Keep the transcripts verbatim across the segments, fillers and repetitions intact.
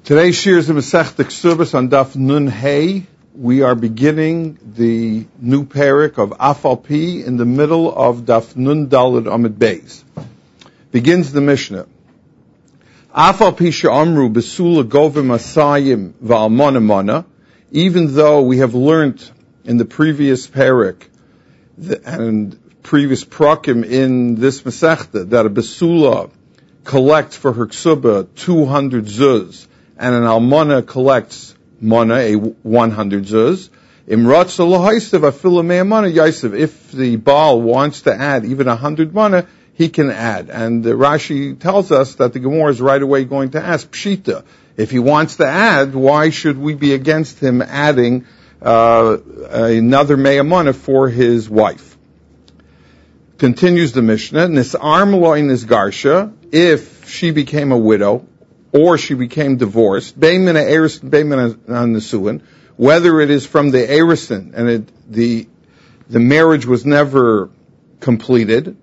Today's shir is the Masechta Ksubas on Daf Nun Hey. We are beginning the new parak of Afal Pi in the middle of Daf Nun Daled Amid Beis. Begins the Mishnah. Afal Pi she'amru besula govim asayim va'almona mana. Even though we have learned in the previous parak and previous prakim in this Masechta that a besula collects for her ksuba two hundred zuz, and an almana collects mana, a one hundred zuz. Imratza lahaysev afilu mea mana yaisev. If the Baal wants to add even a hundred mana, he can add. And uh, Rashi tells us that the Gemara is right away going to ask Pshita. If he wants to add, why should we be against him adding uh, another mea mana for his wife? Continues the Mishnah. Nis'ar m'lo'in nisgarsha. If she became a widow, or she became divorced, whether it is from the Erison and it, the the marriage was never completed,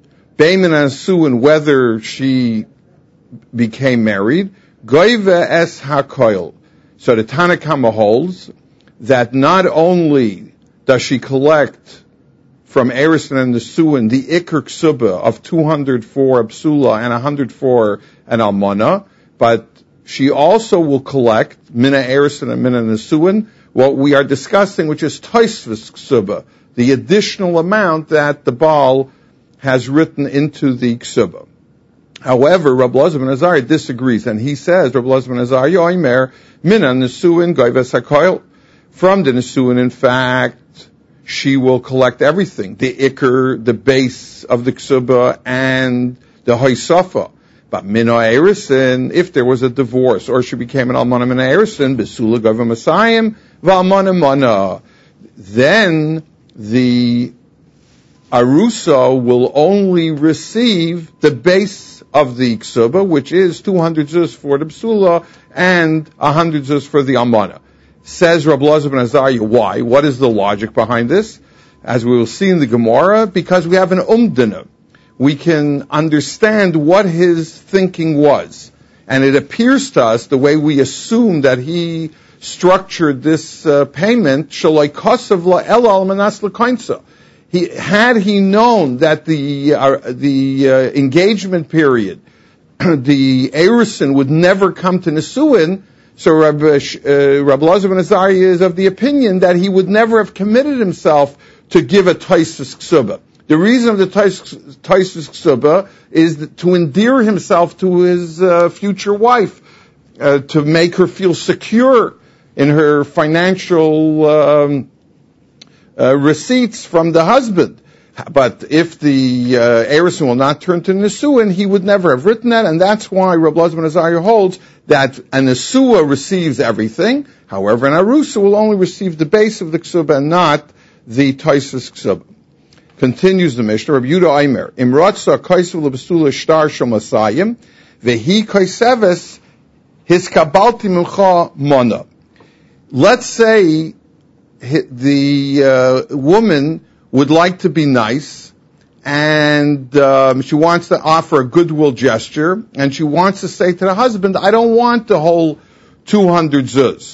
whether she became married, es hakoil. So the Tanna Kama holds that not only does she collect from Erison and the Suin the Iker Ksuba of two hundred for Absula and one hundred for an Almana, but she also will collect Mina Erison and Mina Nesuin, what we are discussing, which is Taisvis Ksuba, the additional amount that the Baal has written into the Ksuba. However, Rabbi Elazar ben Azariah disagrees, and he says, Rabbi Elazar ben Azariah, Yoimer, Mina Nesuin, Goyves HaKoil. From the Nesuin, in fact, she will collect everything, the Iker, the base of the Ksuba, and the Hoysafa. But Mina Erison, if there was a divorce, or she became an Almana Mina Erison, Besula Gavim Asayim, V'Almana Mana, then the Arusa will only receive the base of the Ksuba, which is two hundred zuz for the Besula, and one hundred zuz for the Almana. Says Rabbi Elazar ben Azariah, why? What is the logic behind this? As we will see in the Gemara, because we have an umdana. We can understand what his thinking was. And it appears to us, the way we assume that he structured this uh, payment, shalai kasav la'el al manas l'kainsa. He, had he known that the, uh, the uh, engagement period, the Erison would never come to Nesuin, so Rabbi, uh, Rabbi Elazar ben Azariah is of the opinion that he would never have committed himself to give a Taisus Ksuba. The reason of the Taisus Ksuba is to endear himself to his uh, future wife, uh, to make her feel secure in her financial um, uh, receipts from the husband. But if the uh, Erison will not turn to Nesuin, he would never have written that, and that's why Rabbi Elazar ben Azariah holds that a Nesua receives everything. However, an Arusa will only receive the base of the Ksuba and not the Taisus Ksuba. Continues the Mishnah, Rabbi Yehuda Aimer, Imratza kaisav lebesula shtar shomasayim, vehi kaiseves his kabalti mincha mana. Let's say the uh, woman would like to be nice, and um, she wants to offer a goodwill gesture, and she wants to say to the husband, I don't want the whole two hundred zuz.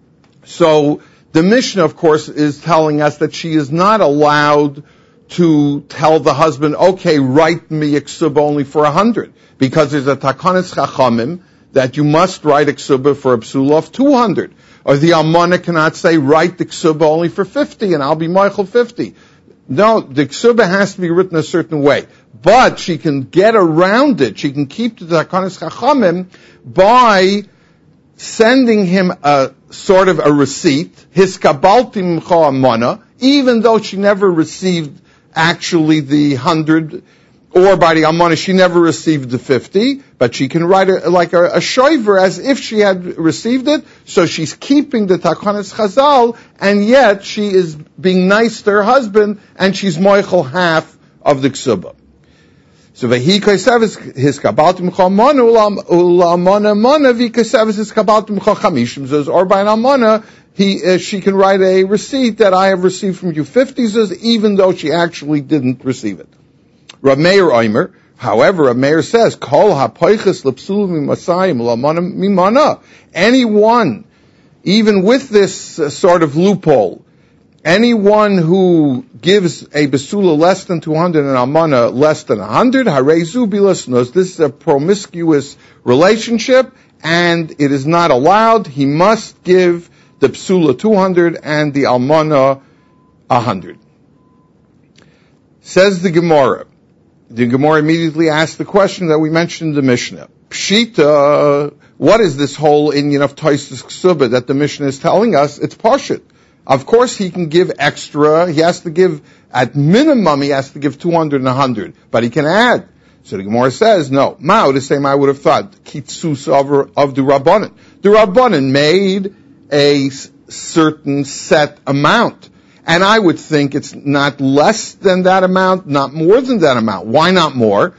So the Mishnah, of course, is telling us that she is not allowed to tell the husband, okay, write me a ksuba only for a hundred, because there's a takanas chachamim that you must write a ksuba for a psula of two hundred. Or the almana cannot say, write the ksuba only for fifty, and I'll be Michael fifty. No, the ksuba has to be written a certain way. But she can get around it. She can keep the takanas chachamim by sending him a sort of a receipt, his kabaltim mana, even though she never received actually the hundred, or by the almana she never received the fifty, but she can write it like a, a shoiver as if she had received it, so she's keeping the takanas chazal, and yet she is being nice to her husband, and she's moichel half of the ksuba. So vehi kaiseves his kabaltim mana ulamana mana vi kaiseves his kabaltim chamishim zuz, or by an almana he uh, she can write a receipt that I have received from you fifty zuz, even though she actually didn't receive it. Rav Meir Omer, However, a mayor says, Kol hapoiches l'psul mimasayim l'amana mimana. Anyone, even with this uh, sort of loophole, anyone who gives a besula less than two hundred and almana less than one hundred, harezu bilasnos, this is a promiscuous relationship, and it is not allowed. He must give the besula two hundred and the almana one hundred. Says the Gemara. The Gemara immediately asks the question that we mentioned in the Mishnah. Pshita, what is this whole inyan of Taisus Ksuba that the Mishnah is telling us? It's Pashut. Of course, he can give extra. He has to give, at minimum, he has to give two hundred and one hundred. But he can add. So the Gemara says, no. Mao, the same I would have thought. Kitsus of, of the Rabbanan. The Rabbanan made a certain set amount. And I would think it's not less than that amount, not more than that amount. Why not more?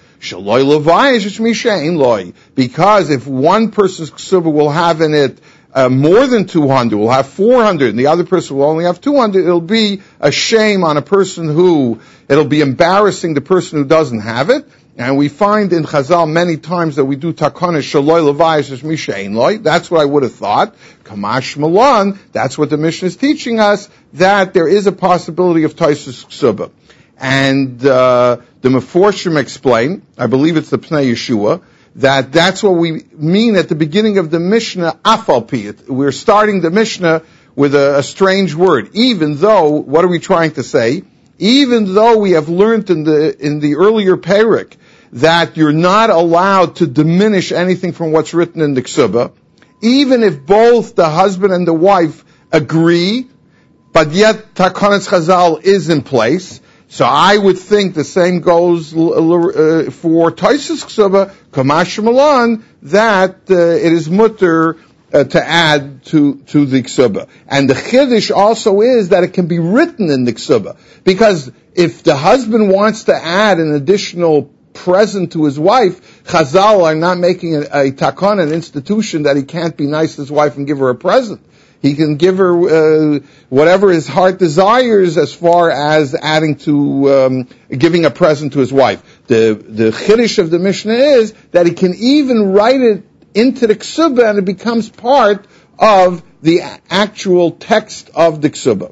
Because if one person's ksuba will have in it Uh, more than two hundred, will have four hundred, and the other person will only have two hundred, it'll be a shame on a person who, it'll be embarrassing the person who doesn't have it. And we find in Chazal many times that we do takana shaloi levayis es mishein loy. That's what I would have thought. Kamash Malan, that's what the Mishnah is teaching us, that there is a possibility of Taisus Ksuba. And uh, the Meforshim explain, I believe it's the Pnei Yeshua, that that's what we mean at the beginning of the Mishnah, afalpi. We're starting the Mishnah with a, a strange word. Even though, what are we trying to say? Even though we have learned in the in the earlier parak that you're not allowed to diminish anything from what's written in the Ksuba, even if both the husband and the wife agree, but yet Takanat Chazal is in place. So I would think the same goes uh, for Taisus Ksuba, Kamash Malan, that uh, it is mutter uh, to add to, to the Ksuba. And the Chiddush also is that it can be written in the Ksuba. Because if the husband wants to add an additional present to his wife, Chazal are not making a, a takon, an institution, that he can't be nice to his wife and give her a present. He can give her uh, whatever his heart desires as far as adding to, um, giving a present to his wife. The, the chiddush of the Mishnah is that he can even write it into the Ksuba and it becomes part of the actual text of the Ksuba.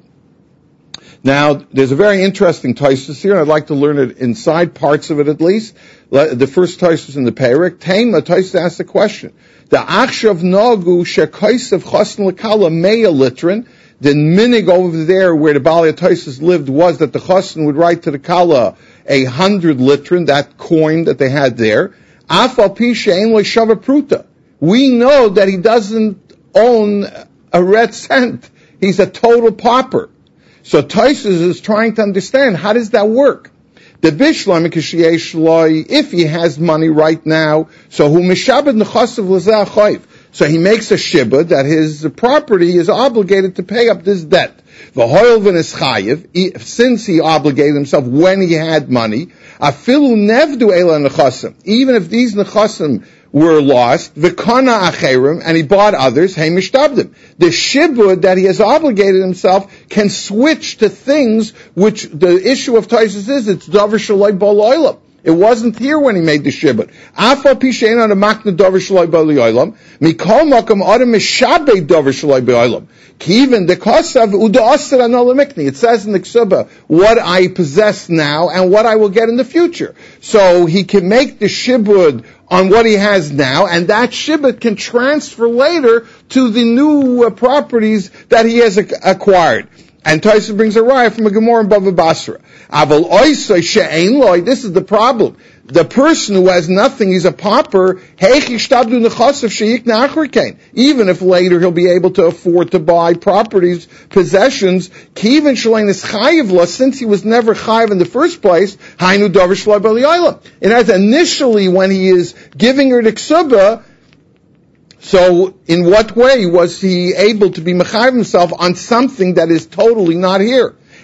Now, there's a very interesting Taisus here, and I'd like to learn it inside, parts of it at least. The first Taisus in the Perek, Tema, Taisus asks the question. The Achshav Nagu Shekaisav Chasn Lekala Meya Litrin, the minig over there where the Baalei Taisus lived was that the Chasn would write to the Kala a hundred litrin, that coin that they had there. Afal Pisha Ein Lo Shava Pruta. We know that he doesn't own a red cent. He's a total pauper. So Taisus is trying to understand, how does that work? The Bishlam, if he has money right now, so who mishabed nechasav l'zeh chayv. So he makes a shibud that his property is obligated to pay up this debt. V'hoyel v'neschayev, since he obligated himself when he had money, afilu nevdu ela nechasim, even if these nechasim were lost, v'kana acherim, and he bought others, hey mishtabdim. The shibud that he has obligated himself can switch to things which the issue of Taisus is, it's davar shaloi bol oilam. It wasn't here when he made the shibud. Afa pishein on a makna davar shaloi bol oilam, mikol makam adam mishabei davar shaloi bol oilam. Kivin the kosav uda aser anolamikni. It says in the Ksuba what I possess now and what I will get in the future. So he can make the shibud on what he has now, and that shibud can transfer later to the new uh, properties that he has ac- acquired. And Taisus brings a raya from a Gemara in Bava Basra. Aval oisai she'ein loy. This is the problem. The person who has nothing, he's a pauper. Even if later he'll be able to afford to buy properties, possessions, since he was never chayiv in the first place, it has initially when he is giving her the ksuba. So, in what way was he able to be mechayiv himself on something that is totally not here?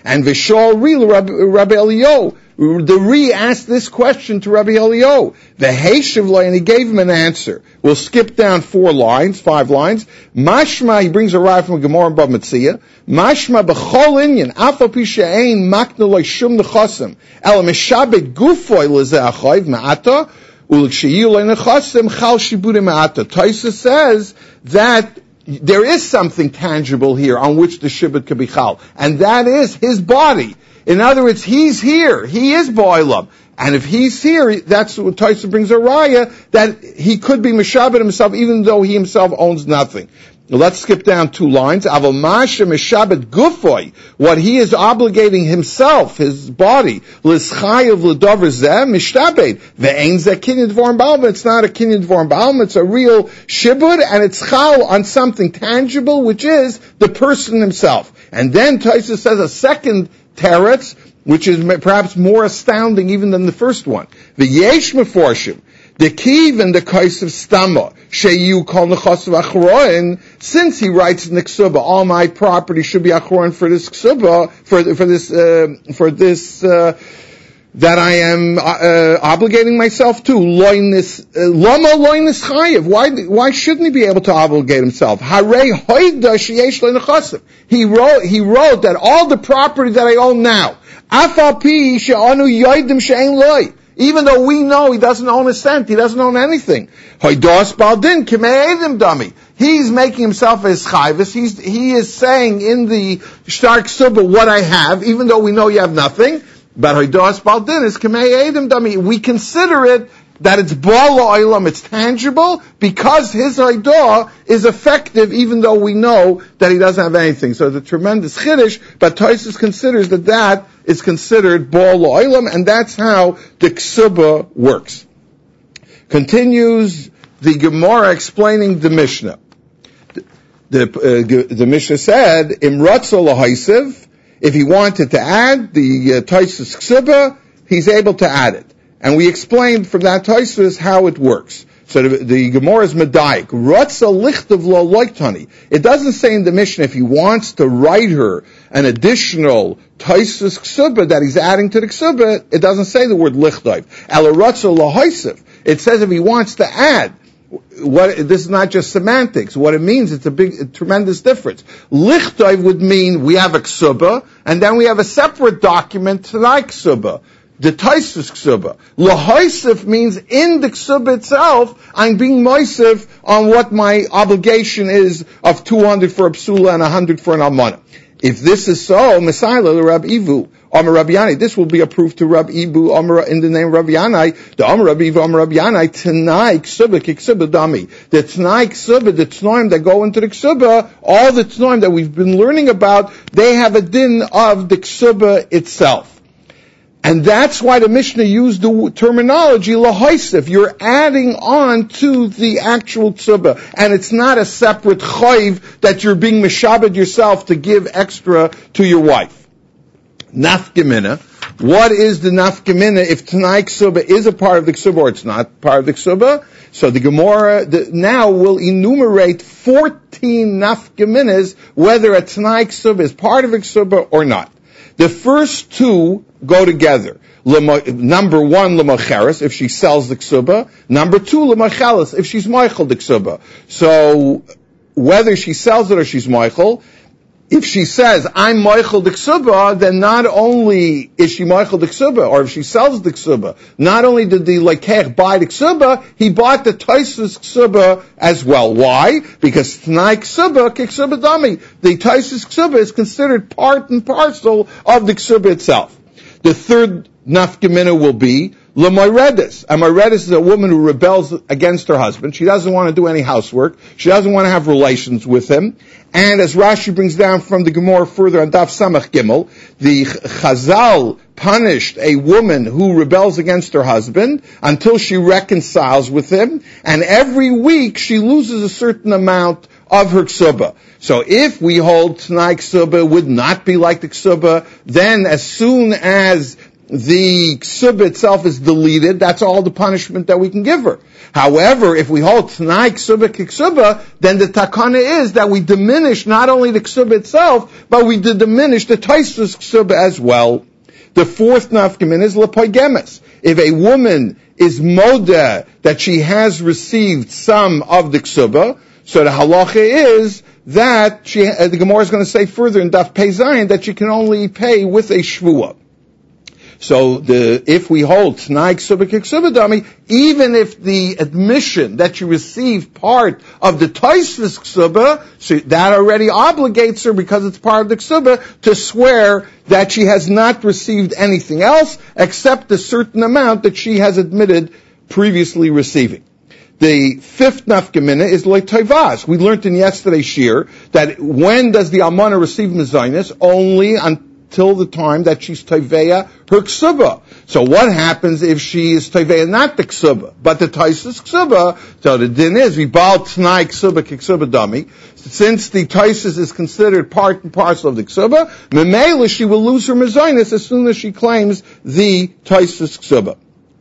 And Vishal Ri Rabbi Elio. The Ri asked this question to Rabbi Elio. The Heishavlai, and he gave him an answer. We'll skip down four lines, five lines. Mashma, he brings a ride from Gemara and Bava Metzia. Mashma b'chol inyan, afa pisha ein makna loy shum nechasim, el mishabed gufoy lezeachayv ma'ata, u'l'ksheyu loy nechasim chal shiburim ma'ata. Taisa says that there is something tangible here on which the shibud could be chal, and that is his body. In other words, he's here. He is Bo'olam. And if he's here, that's what Taisa brings a raya, that he could be Meshabed himself, even though he himself owns nothing. Let's skip down two lines. Aval Masha Meshabed Gufoy, what he is obligating himself, his body, L'schayav L'dover Zeh, Mishtabed, Ve'ein Zeh Kinyan Dvorim Ba'alma, it's not a Kinyan Dvorim Ba'alma, it's a real shibud, and it's chal on something tangible, which is the person himself. And then Taisa says a second teretz, which is perhaps more astounding even than the first one. The yesh meforshim, the kiv and the kais of stama, sheyu kol nechasav achroin, since he writes in the ksuba, all my property should be achroin for this ksuba, for, for this, uh, for this, uh, that I am uh, obligating myself to. Loinis, lama loinis chayev. Why? Why shouldn't he be able to obligate himself? Harei hoida sheyesh lenechasim. He wrote. He wrote that all the property that I own now, afal pi she'anu yoidim she'ein loy. Even though we know he doesn't own a cent, he doesn't own anything. Hoidos baldin kimei edim dami. He's making himself as chayvus. He's he is saying in the stark suba what I have, even though we know you have nothing. But Hoidos Baldin is Kamei Edim Dami. We consider it that it's Ba'al Olam, it's tangible, because his Hoidah is effective, even though we know that he doesn't have anything. So it's a tremendous chiddush, but Tosfos considers that that is considered Ba'al Olam, and that's how the Ksuba works. Continues the Gemara explaining the Mishnah. The, uh, the Mishnah said, Imratza L'Haisiv, if he wanted to add the uh, Tosfos Ksuba, he's able to add it. And we explained from that Tosfos how it works. So the, the Gemara is Medayik. Ratza lichtav lo loiktani. It doesn't say in the Mishnah if he wants to write her an additional Tosfos Ksuba that he's adding to the Ksuba, it doesn't say the word lichtav. Ela ratza lo haisiv. It says if he wants to add. What, this is not just semantics. What it means, it's a big, a tremendous difference. Lichtov would mean we have a ksuba, and then we have a separate document, Tanai ksuba, the Tosfos ksuba. Lahaisif means in the ksuba itself, I'm being moisif on what my obligation is of two hundred for a psula and one hundred for an almana. If this is so, Messiah Rabbi Ivu, Amar Rabbi Yanai, this will be a proof to Rabbi Ibu Amar in the name of Rabbi Yanai. The Amar Rabbi Ivu Amar Rabbi Yanai, Tanai Ksuba Kiksuba Dami. The Tanai Ksuba, the Tnoim that go into the Ksuba, all the Tnoim that we've been learning about, they have a din of the Ksuba itself. And that's why the Mishnah used the terminology lahaisif. You're adding on to the actual ksuba, and it's not a separate chayv that you're being mishabed yourself to give extra to your wife. Nafgemina. What is the nafgemina if Tanai ksuba is a part of the ksuba or it's not part of the ksuba? So the Gemara the, now will enumerate fourteen nafgeminas whether a Tanai ksuba is part of a ksuba or not. The first two go together. Number one, l'macheres, if she sells the ksuba. Number two, l'macheles, if she's moichel the ksuba. So, whether she sells it or she's moichel, if she says, I'm moichel the ksuba, then not only is she moichel the ksuba, or if she sells the ksuba, not only did the lekech buy the ksuba, he bought the Tosfos ksuba as well. Why? Because Tanai ksuba, kiksuba dami. The Tosfos ksuba is considered part and parcel of the ksuba itself. The third nafgemina will be l'moiredes. A moiredes is a woman who rebels against her husband. She doesn't want to do any housework. She doesn't want to have relations with him. And as Rashi brings down from the Gemara further on Daf Samach Gimel, the Chazal punished a woman who rebels against her husband until she reconciles with him, and every week she loses a certain amount of her ksuba. So if we hold Tanai ksuba would not be like the ksuba, then as soon as the ksuba itself is deleted, that's all the punishment that we can give her. However, if we hold t'nai ksuba k'ksuba, then the takana is that we diminish not only the ksuba itself, but we diminish the taisus ksuba as well. The fourth nafkamin is lepoigemes. If a woman is moda that she has received some of the ksuba, so the halacha is that she, uh, the Gemara is going to say further in Daf Pei Zayin that she can only pay with a shvuah. So the, if we hold t'nai ksuba k'ksuba dami, even if the admission that you received part of the taisvis ksuba, so that already obligates her because it's part of the ksuba to swear that she has not received anything else except a certain amount that she has admitted previously receiving. The fifth nafkamina is le'toivas. We learned in yesterday's shir that when does the almana receive mezainis? Only until the time that she's toiveya her ksuba. So what happens if she is toiveya not the ksuba, but the taisus ksuba? So the din is, we bal t'nai ksuba k'ksuba dami. Since the taisus is considered part and parcel of the ksuba, memela she will lose her mezainis as soon as she claims the taisus ksuba.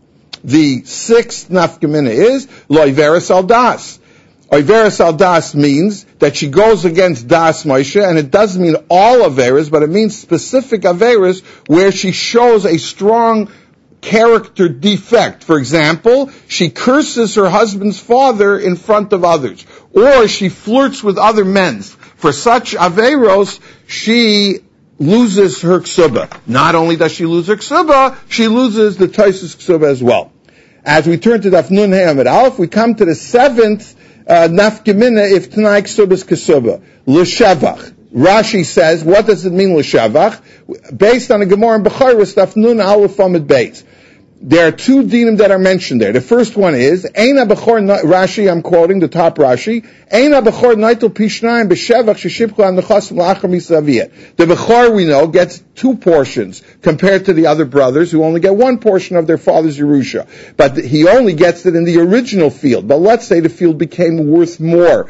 The sixth nafkamina is loiveres al das. Oiveres al das means that she goes against das Moshe, and it doesn't mean all averas, but it means specific averas where she shows a strong character defect. For example, she curses her husband's father in front of others, or she flirts with other men. For such averos, she loses her ksuba. Not only does she lose her ksuba, she loses the taisus ksuba as well. As we turn to Daf Nun Hey Amid Aleph, we come to the seventh uh, nafkamina if t'nai ksuba is ksuba. L'shevach. Rashi says, what does it mean l'shevach? Based on a Gemara in Bechoros, Daf Nun Aleph Amid Beis. There are two dinim that are mentioned there. The first one is, Eina Bechor, Rashi, I'm quoting the top Rashi, Eina Bechor Naitel Pishnayim B'Shevach Sheshipchu An Nechasim L'Achar Misaviyah. The Bechor, we know, gets two portions compared to the other brothers who only get one portion of their father's Yerusha. But he only gets it in the original field. But let's say the field became worth more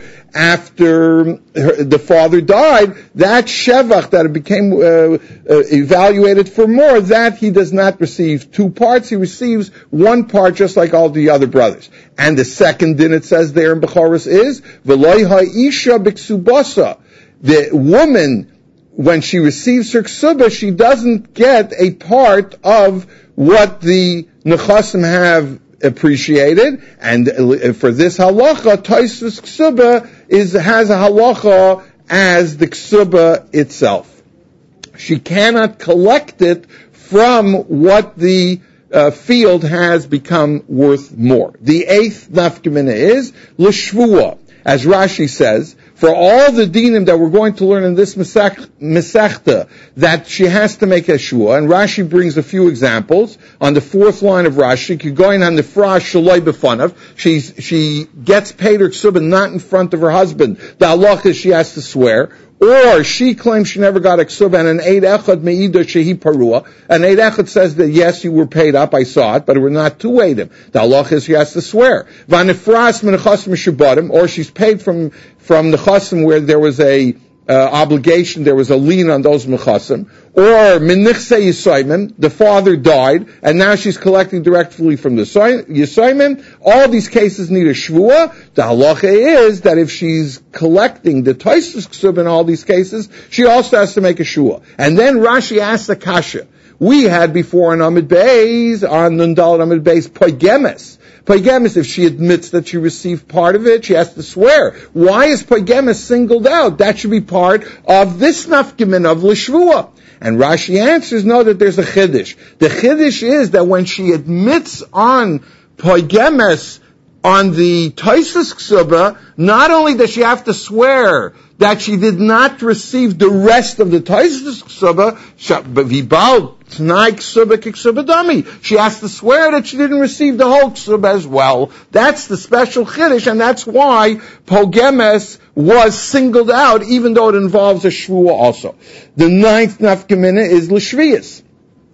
after her, the father died. That Shevach, that it became uh, uh, evaluated for more, that he does not receive two parts. He receives one part just like all the other brothers. And the second din it says there in Bechoros is, V'loi ha'isha b'ksubasa. The woman, when she receives her ksuba, she doesn't get a part of what the nechasim have appreciated. And for this halacha, taisus ksuba is, has a halacha as the ksuba itself. She cannot collect it from what the Uh, field has become worth more. The eighth nafkamina is l'shvua. As Rashi says, for all the dinim that we're going to learn in this Masechta, that she has to make a shvua, and Rashi brings a few examples. On the fourth line of Rashi, going on the frash shaloi b'fanav, she's, she gets paid her ksuba not in front of her husband. The halacha is she has to swear. Or she claims she never got a ksuba, and an eid echad meida shehi parua. An eid echad says that yes, you were paid up, I saw it, but it were not two eidim. The halacha is she has to swear. Vanifras min nechasim shabadim, or she's paid from from the chasim where there was a uh, obligation, there was a lien on those mechasim. Or min nichse yisaymim, the father died, and now she's collecting directly from the yisaymim. All these cases need a shvua. The halacha is that if she's collecting the taisus ksub in all these cases, she also has to make a shvua. And then Rashi asks the kasha. We had before in Amid Beis, on Nundal Amid Beis, poigemes. Poigemes, if she admits that she received part of it, she has to swear. Why is poigemes singled out? That should be part of this nafkimin of l'shvua. And Rashi answers, no, that there's a chiddush. The chiddush is that when she admits on poigemes, on the taisus ksuba, not only does she have to swear that she did not receive the rest of the taisus ksuba, but vibal t'nai ksuba k'ksuba dami, she has to swear that she didn't receive the whole ksuba as well. That's the special chiddush, and that's why pogemes was singled out, even though it involves a shvua also. The ninth nafkamina is l'shviyas.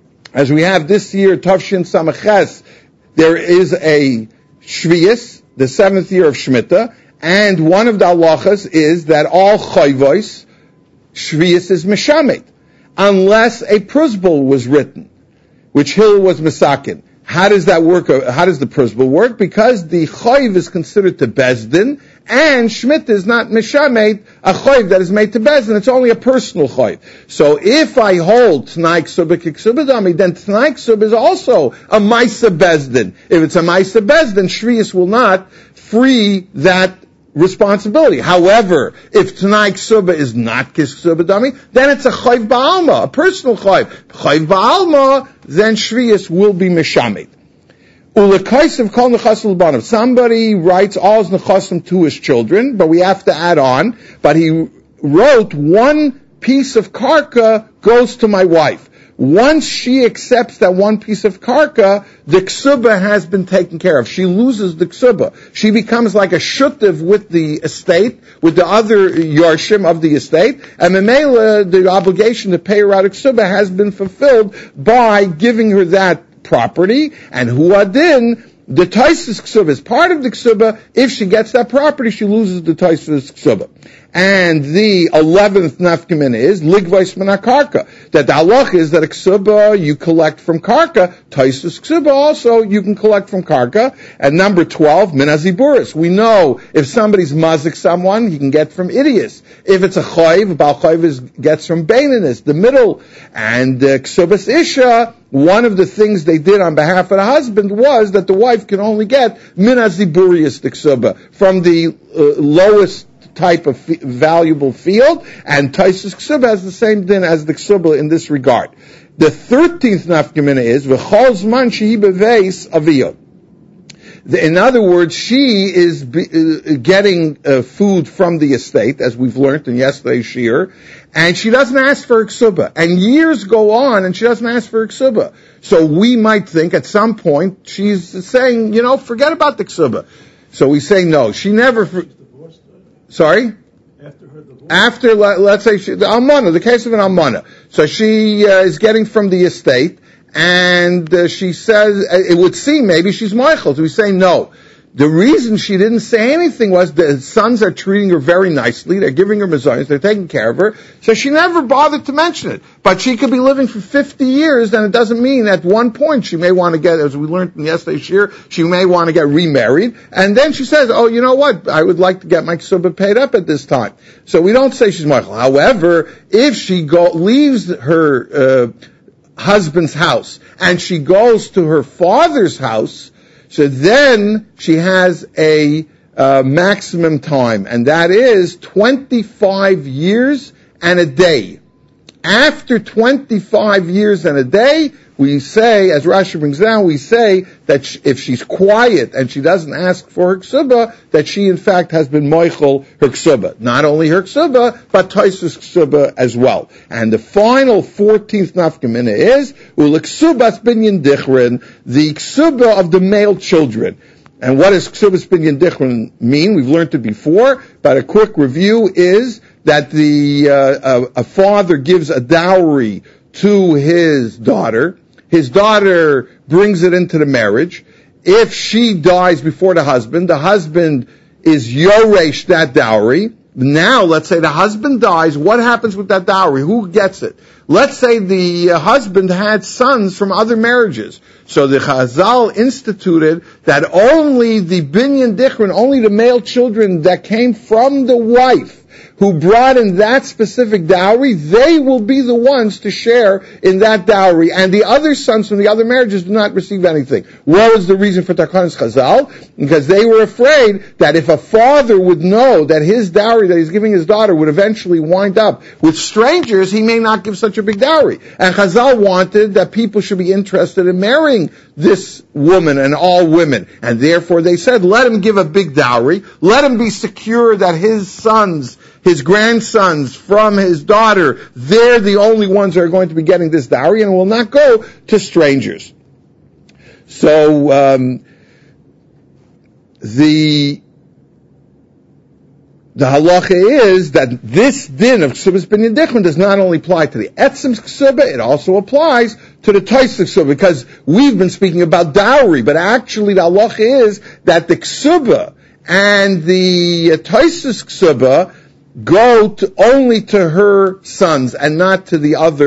As we have this year, Tavshin Samaches, there is a Shviyas, the seventh year of Shemitah, and one of the halachas is that all chayvos, Shviyas is meshamet, unless a prusbul was written, which Hillel was Mesakin. How does that work? How does the principle work? Because the Chayv is considered to Bezdin, and Shmita is not Mishamet, a Chayv that is made to Bezdin. It's only a personal Chayv. So if I hold T'nai Ksuba Kiksubadami, then T'nai Ksuba is also a Maisa Bezdin. If it's a Maisa Bezdin, Shrius will not free that responsibility. However, if T'nai Ksuba is not Kiksubadami, then it's a Chayv Ba'alma, a personal Chayv. Chayv Ba'alma, then Shrius will be Mishamet. Somebody writes all his nechasim to his children, but we have to add on, but he wrote one piece of karka goes to my wife. Once she accepts that one piece of karka, the ksuba has been taken care of. She loses the ksuba. She becomes like a shutiv with the estate, with the other yarshim of the estate, and memela, the obligation to pay her out of ksuba has been fulfilled by giving her that property, and huadin, the taisus ksuba is part of the ksuba. If she gets that property, she loses the taisus ksuba. And the eleventh nafkamina is ligvais manakarka. That the halach is that a ksuba you collect from karka, taisus ksuba also you can collect from karka. And number twelve, minaziburis. We know if somebody's mazik someone, he can get from idius. If it's a chayv, bal chayv is, gets from baininus, the middle. And uh, ksubas isha, one of the things they did on behalf of the husband was that the wife can only get minaziburius the ksuba, from the uh, lowest type of f- valuable field, and Taisus Ksuba has the same din as the Ksuba in this regard. The thirteenth nafkamina is v'chol zman shehi beveis aviyot. In other words, she is be, uh, getting uh, food from the estate, as we've learned in yesterday's shir, and she doesn't ask for a ksuba. And years go on, and she doesn't ask for a ksuba. So we might think at some point she's saying, you know, forget about the ksuba. So we say no. She never. For, sorry. After her divorce. After, let, let's say, she, the almana, the case of an almana. So she uh, is getting from the estate. And uh, she says, it would seem maybe she's Michael. So we say no. The reason she didn't say anything was the sons are treating her very nicely. They're giving her mezayos. They're taking care of her. So she never bothered to mention it. But she could be living for fifty years, and it doesn't mean at one point she may want to get, as we learned in yesterday's year, she may want to get remarried. And then she says, oh, you know what? I would like to get my ksuba paid up at this time. So we don't say she's Michael. However, if she go, leaves her, uh, husband's house, and she goes to her father's house, so then she has a uh, maximum time, and that is twenty-five years and a day. After twenty-five years and a day, we say, as Rashi brings down, we say that sh- if she's quiet and she doesn't ask for her ksuba, that she in fact has been moichel her ksuba. Not only her ksuba, but Taisus ksuba as well. And the final fourteenth nafkamina is, u'leksubas binyan dichrin, the ksuba of the male children. And what does ksubas binyan dichrin mean? We've learned it before, but a quick review is that the uh, a, a father gives a dowry to his daughter. His daughter brings it into the marriage. If she dies before the husband, the husband is yoresh that dowry. Now, let's say the husband dies. What happens with that dowry? Who gets it? Let's say the uh, husband had sons from other marriages. So the Chazal instituted that only the binyan dichrin, only the male children that came from the wife, who brought in that specific dowry, they will be the ones to share in that dowry. And the other sons from the other marriages do not receive anything. What was the reason for Takanas Chazal? Because they were afraid that if a father would know that his dowry that he's giving his daughter would eventually wind up with strangers, he may not give such a big dowry. And Chazal wanted that people should be interested in marrying this woman and all women. And therefore they said, let him give a big dowry. Let him be secure that his sons, his grandsons from his daughter, they're the only ones that are going to be getting this dowry and will not go to strangers. So, um, the, the halacha is that this din of ksubas binyan dichrin does not only apply to the etzim's ksuba, it also applies to the taisus ksuba, because we've been speaking about dowry, but actually the halacha is that the ksuba and the taisus ksuba go to, only to her sons and not to the other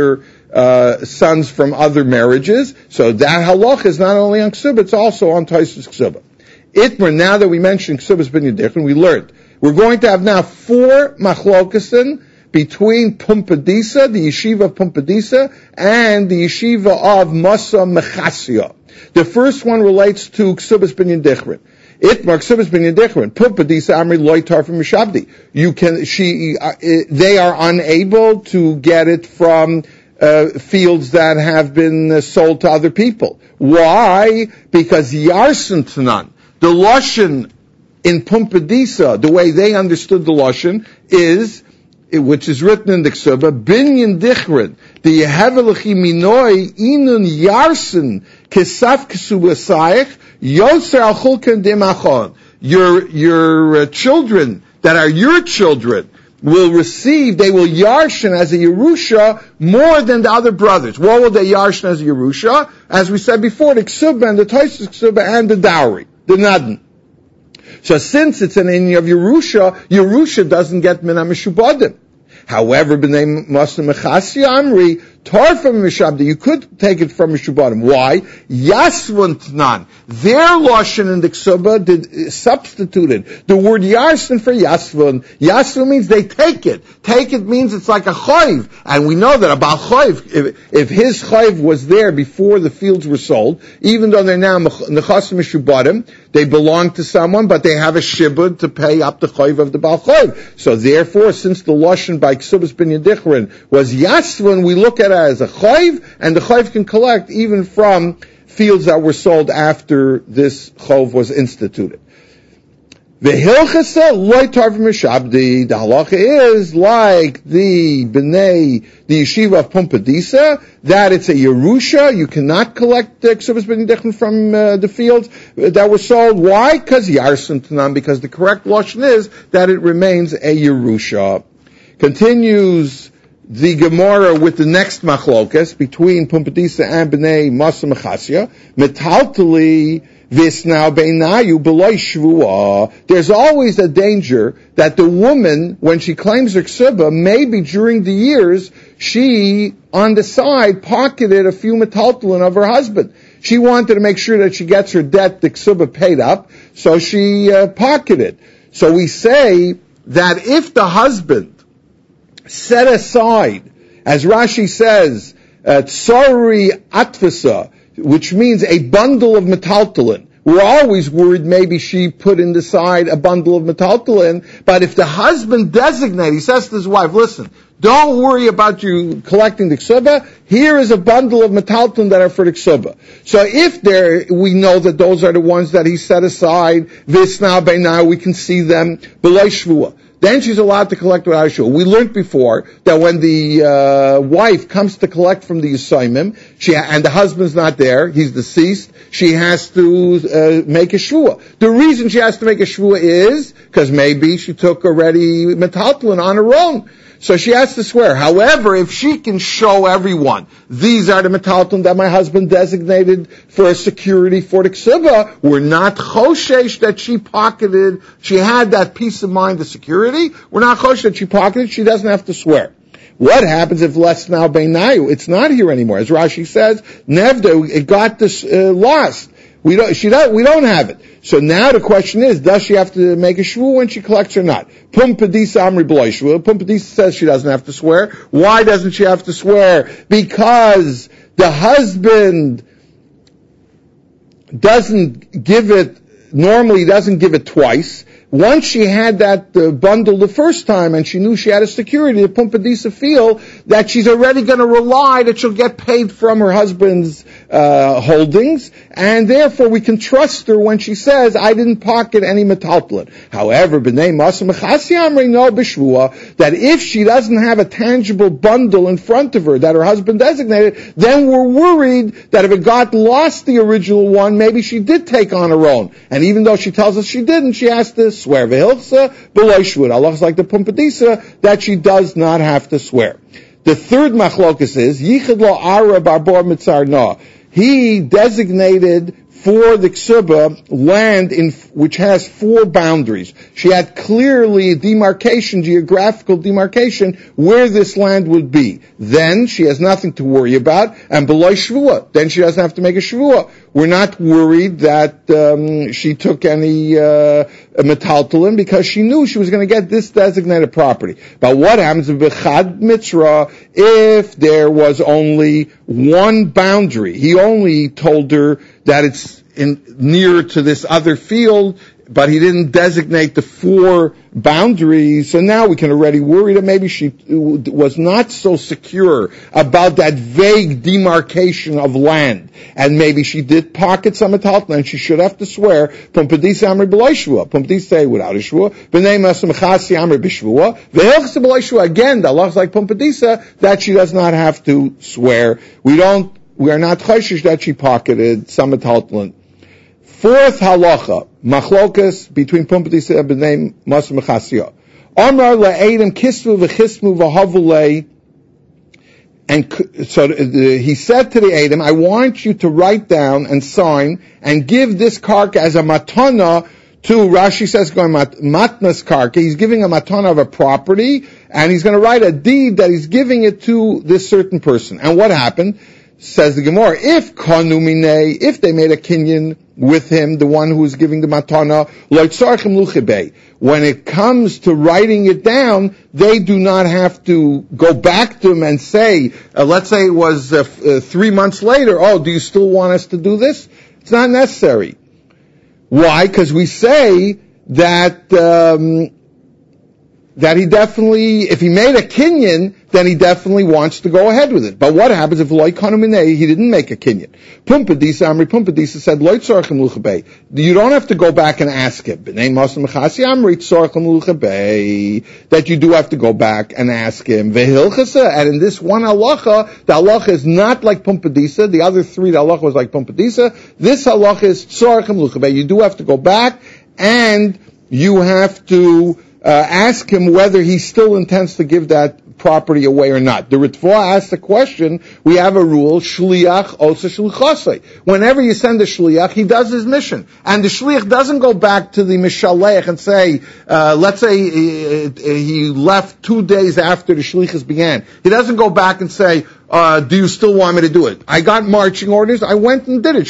uh, sons from other marriages. So that halach is not only on Ksubah, it's also on Taisus Ksubah. Itmer, now that we mentioned Ksubah's bin Yedichin, we learned. We're going to have now four machlokasin between Pumpadisa, the yeshiva of Pumpadisa, and the yeshiva of Masa Mechasya. The first one relates to Ksubah's bin Yedichin. Itmar Ksubah's bin Yedichin. Pumpadisa Amri Loitar from Mishabdi. You can, she, uh, they are unable to get it from uh, fields that have been uh, sold to other people. Why? Because Yarsin Tanan, the Lashon in Pumpadisa, the way they understood the Lashon is, which is written in the Ksubah, Binyan Dichrin, the Yehavelechi Minoi, Inun Yarsin, Kesaf Kesubasayich, Yoser Al Chulkan Dimachon. Your, your uh, children that are your children will receive, they will yarshin as a Yerusha more than the other brothers. What will they yarshin as a Yerusha? As we said before, the Ksubah and the Taisus Ksubah and the dowry, the Nadan. So since it's an inyan of Yerusha, Yerusha doesn't get Mina Mishubadim. However, b'nei Masa Mechasya Amri, Tarfa Mishabdi, you could take it from Mishubadim. Why? Yasvun Tnan. Their Lashon in the Ksubah did, substituted the word Yarsin for Yasvun. Yasvun means they take it. Take it means it's like a chayv. And we know that about chayv, if, if his chayv was there before the fields were sold, even though they're now Nechas Mishubadim, they belong to someone, but they have a shibud to pay up the chayv of the Baal chayv. So therefore, since the Lashon by Ksubah's bin Yedichrin was Yasvun, we look at it as a chayv, and the chayv can collect even from fields that were sold after this chov was instituted. The hilchasa loy tarv mishabdi. The halacha is like the bnei, the yeshiva of Pumpadisa, that it's a Yerusha. You cannot collect the Ksubah's bin Yedichin from uh, the fields that were sold. Why? Because Yarsin Tanan, because the correct lashon is that it remains a Yerusha. Continues the Gemara with the next machlokas between Pumpadisa and Bnei Masa Mechasya. Metaltali visnau beinayu b'loy shvua. There's always a danger that the woman, when she claims her ksubah, maybe during the years she on the side pocketed a few metaltalin of her husband. She wanted to make sure that she gets her debt, the ksubah, paid up, so she uh, pocketed. So we say that if the husband set aside, as Rashi says, tsari atfasa, which means a bundle of metaltalin. We're always worried maybe she put in the side a bundle of metaltalin, but if the husband designates, he says to his wife, listen, don't worry about you collecting the ksubah, here is a bundle of metaltalin that are for the ksubah. So if there, we know that those are the ones that he set aside, visnau beinayu, we can see them, b'loy shvua. Then she's allowed to collect without a shul. We learned before that when the uh, wife comes to collect from the Yisayimim, she and the husband's not there, he's deceased, she has to uh, make a shvua. The reason she has to make a shvua is because maybe she took already metaltalin on her own. So she has to swear. However, if she can show everyone, these are the metaltalin that my husband designated for a security for the ksubah, we're not choshesh that she pocketed, she had that peace of mind of security, we're not choshesh that she pocketed, she doesn't have to swear. What happens if less now beinayu? It's not here anymore. As Rashi says, nevda, it got this uh, lost. We don't, she don't, we don't have it. So now the question is, does she have to make a shvu when she collects or not? Pumpadisa amri b'loy shvu. Pumpadisa says she doesn't have to swear. Why doesn't she have to swear? Because the husband doesn't give it, normally doesn't give it twice. Once she had that uh, bundle the first time and she knew she had a security, the Pumpadisa feel that she's already going to rely that she'll get paid from her husband's uh, holdings, and therefore we can trust her when she says, I didn't pocket any metaltalin. However, b'nei Masa Mechasya Amri no b'shvua, that if she doesn't have a tangible bundle in front of her that her husband designated, then we're worried that if it got lost, the original one, maybe she did take on her own. And even though she tells us she didn't, she has to swear. V'hilchsa b'loy shvua. Allah is like the Pumpadisa that she does not have to swear. The third machlokas is Yichad lo ara barbor mitzar na. He designated for the ksuba land in which has four boundaries. She had clearly demarcation, geographical demarcation, where this land would be. Then she has nothing to worry about, and below shvua, then she doesn't have to make a shvua. We're not worried that um, she took any uh, metaltalin because she knew she was going to get this designated property. But what happens with bechad mitzra if there was only one boundary? He only told her that it's in, near to this other field, but he didn't designate the four boundaries. So now we can already worry that maybe she was not so secure about that vague demarcation of land. And maybe she did pocket some metaltalin, and she should have to swear, Pumpadisa Amri B'loi Shvua, Pumpadisa without a Shvua, B'nei Masam Chasi Amri B'Shvua, V'hilchse B'loi Shvua, again, the Allah is like Pumpadisa, that she does not have to swear. We don't, we are not choshish that she pocketed some metaltalin. Fourth halacha, machlokas between Pumpadisa and B'nei Masam Chasiyah. Amar le'edim kismu v'chismu v'havulei. And so he said to the Edom, I want you to write down and sign and give this karka as a matana to, Rashi says, going matnas karka. He's giving a matana of a property, and he's going to write a deed that he's giving it to this certain person. And what happened? Says the Gemara, if kanu minei, if they made a kinyan with him, the one who was giving the matana, loitzarchem luchibei. When it comes to writing it down, they do not have to go back to him and say, uh, let's say it was uh, f- uh, three months later, oh, do you still want us to do this? It's not necessary. Why? Because we say that um, that he definitely, if he made a kinyan, then he definitely wants to go ahead with it. But what happens if loy kanuminei, he didn't make a kinyan? Pumpadisa, Amri Pumpadisa said, loy tzorchem luchabei. You don't have to go back and ask him. B'nei masam mechasi Amri tzorchem luchabei. That you do have to go back and ask him. Vehilchasa, and in this one halacha, the halacha is not like Pumpadisa. The other three, the halacha was like Pumpadisa. This halacha is tzorchem luchabei. You do have to go back and you have to Uh, ask him whether he still intends to give that property away or not. The Ritva asked the question, we have a rule, shliach osa shlichasei. Whenever you send a shliach, he does his mission. And the shliach doesn't go back to the mishalech and say, uh, let's say uh, he left two days after the shlichus began. He doesn't go back and say, Uh, do you still want me to do it? I got marching orders. I went and did it.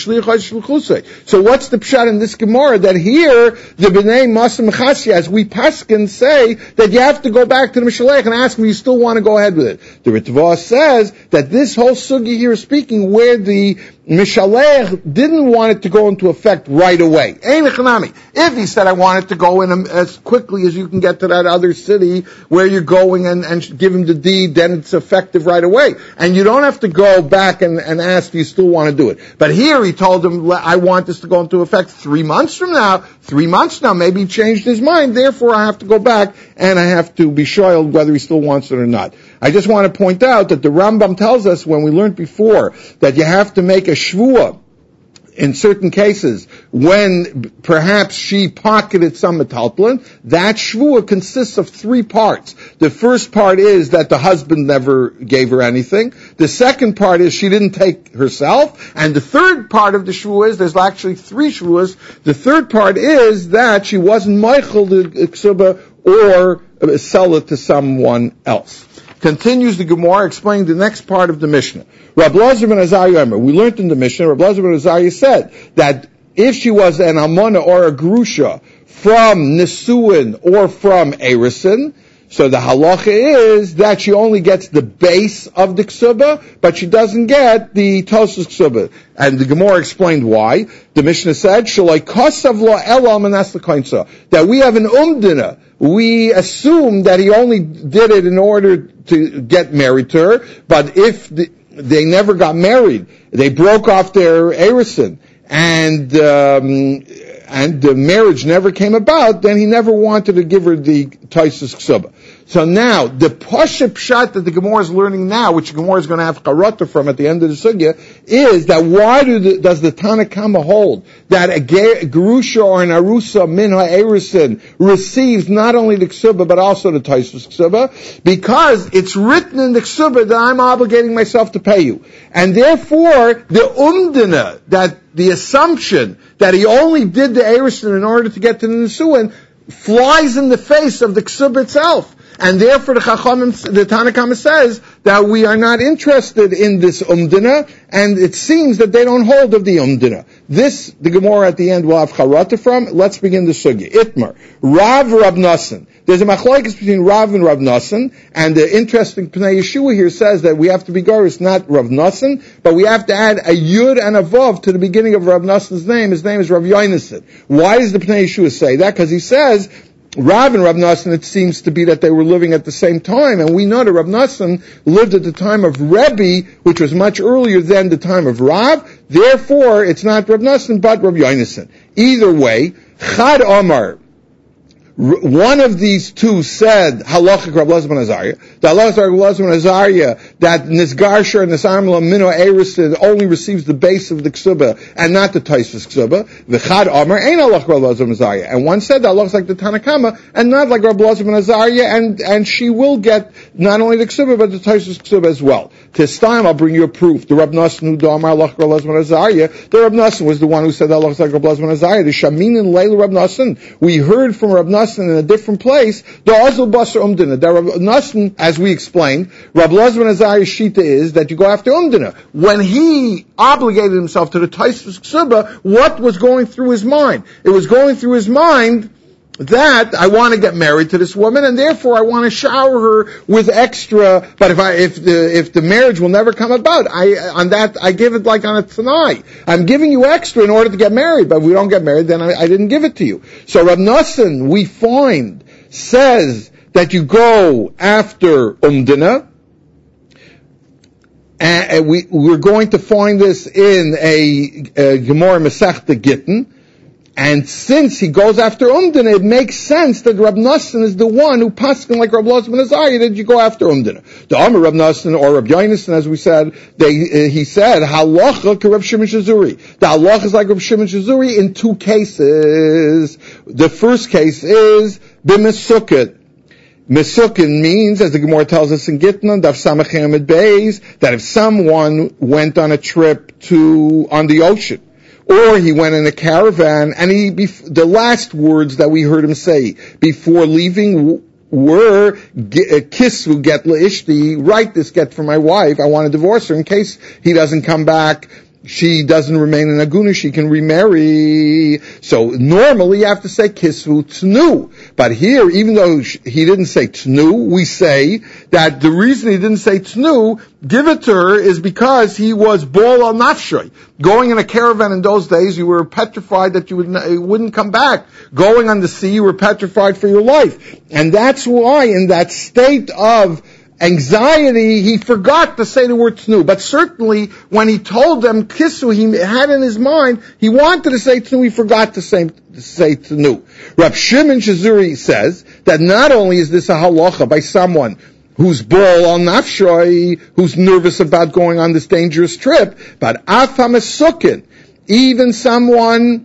So what's the pshat in this Gemara that here the B'nai Masam Chasya, as we paskin say that you have to go back to the Mishalech and ask him, you still want to go ahead with it? The Ritva says that this whole sugi here is speaking where the Mishalech didn't want it to go into effect right away. If he said, I want it to go in as quickly as you can get to that other city where you're going and, and give him the deed, then it's effective right away. And you don't have to go back and, and ask, do you still want to do it? But here he told him, I want this to go into effect three months from now. Three months now, maybe he changed his mind. Therefore, I have to go back and I have to be shoiled whether he still wants it or not. I just want to point out that the Rambam tells us when we learned before that you have to make a shvua in certain cases when perhaps she pocketed some metaltalin. That shvua consists of three parts. The first part is that the husband never gave her anything. The second part is she didn't take herself. And the third part of the shvua is, there's actually three shvuas. The third part is that she wasn't meichel the ksuba or sell it to someone else. Continues the Gemara explaining the next part of the Mishnah. Rabbi Lazar ben Azariah, we learned in the Mishnah, Rabbi Lazar ben Azariah said that if she was an Amana or a Grusha from Nisuin or from Erison, so the halacha is that she only gets the base of the ksuba, but she doesn't get the tosus ksuba. And the Gemara explained why. The Mishnah said, "Shalai kasav lo elam anas l'kainsa," that we have an umdina. We assume that he only did it in order to get married to her, but if the, they never got married, they broke off their erison, and um, and the marriage never came about, then he never wanted to give her the tosus ksuba. So now, the Pasha Pshat that the Gemara is learning now, which the Gemara is going to have Charata from at the end of the Sugya, is that why do the, does the Tana Kama hold that a Gerusha or an Arusa Min HaErusin receives not only the Ksuba, but also the Taisus Ksuba? Because it's written in the Ksuba that I'm obligating myself to pay you. And therefore, the Umdina, that the assumption that he only did the Erusin in order to get to the Nisuin, flies in the face of the Ksuba itself. And therefore the Chachamim, the Tana Kama says that we are not interested in this Umdina, and it seems that they don't hold of the Umdina. This, the Gemara at the end will have Charata from. Let's begin the Sugya. Itmar. Rav Rav Nassan. There's a machlokes between Rav and Rav Nassan, and the interesting Pnei Yeshua here says that we have to be Goris, not Rav Nassan, but we have to add a Yud and a Vav to the beginning of Rav Nassan's name. His name is Rav Yonasan. Why does the Pnei Yeshua say that? Because he says, Rav and Rav Nassan, it seems to be that they were living at the same time, and we know that Rav Nassan lived at the time of Rebbe, which was much earlier than the time of Rav. Therefore, it's not Rav Nassan, but Rav Yonasan. Either way, Chad Omar, one of these two said, Halachic Rav Elazar ben Azariah, the Halachic Rav Elazar ben Azariah, that Nisgarsher and Nisarmela Mino Erusin only receives the base of the Ksuba and not the Taisvis Ksuba. V'chad Amar ain't Halachic Rav Elazar ben Azariah. And one said that Halachic like the Tana Kama and not like Rav Elazar ben Azariah, and, and she will get not only the Ksuba but the Taisvis Ksuba as well. This time I'll bring you a proof. The Rav Nassan who Damar Halachic Rav Elazar ben Azariah, the Rav Nassan was the one who said Halachic like Rav Elazar ben Azariah. The Shamin and Leila Rav Nassan, we heard from Rav Nassan in a different place, the Azul Basar Umdina. The Rav Nassan, as we explained, Rav Elazar ben Azariah's shita is that you go after Umdina. When he obligated himself to the Taisvis Ksuba, what was going through his mind? It was going through his mind that I want to get married to this woman, and therefore I want to shower her with extra. But if I, if the if the marriage will never come about, I on that I give it like on a Tanai. I'm giving you extra in order to get married. But if we don't get married, then I, I didn't give it to you. So Rav Nassan, we find, says that you go after Umdina. And we we're going to find this in a, a Gemara Masechta Gittin. And since he goes after Umdina, it makes sense that Rab Nassan is the one who paskin like Rab Elazar ben Azariah that you go after Umdina. The Amar Rab Nassan or Rab Yonasan, as we said, they, uh, he said halacha to Rab Shimon Shazuri. The halacha is like Rab Shimon Shazuri in two cases. The first case is b'mesukin. Mesukin means, as the Gemara tells us in Gittin, Daf Samach Hamid Beis, that if someone went on a trip to on the ocean, or he went in a caravan, and he, the last words that we heard him say before leaving were, Kisvu get l'ishti, write this get for my wife, I want to divorce her, in case he doesn't come back, she doesn't remain in Aguna, she can remarry. So normally you have to say Kisvu Tnu. But here, even though he didn't say Tnu, we say that the reason he didn't say Tnu, give it to her, is because he was Bol al Nafshay. Going in a caravan in those days, you were petrified that you, would not, you wouldn't come back. Going on the sea, you were petrified for your life. And that's why in that state of anxiety, he forgot to say the word Tnu. But certainly, when he told them Kissu, he had in his mind, he wanted to say Tnu, he forgot to say, to say Tnu. Rab Shimon Shazuri says that not only is this a halacha by someone who's bol al nafshay, who's nervous about going on this dangerous trip, but af hamesukin, even someone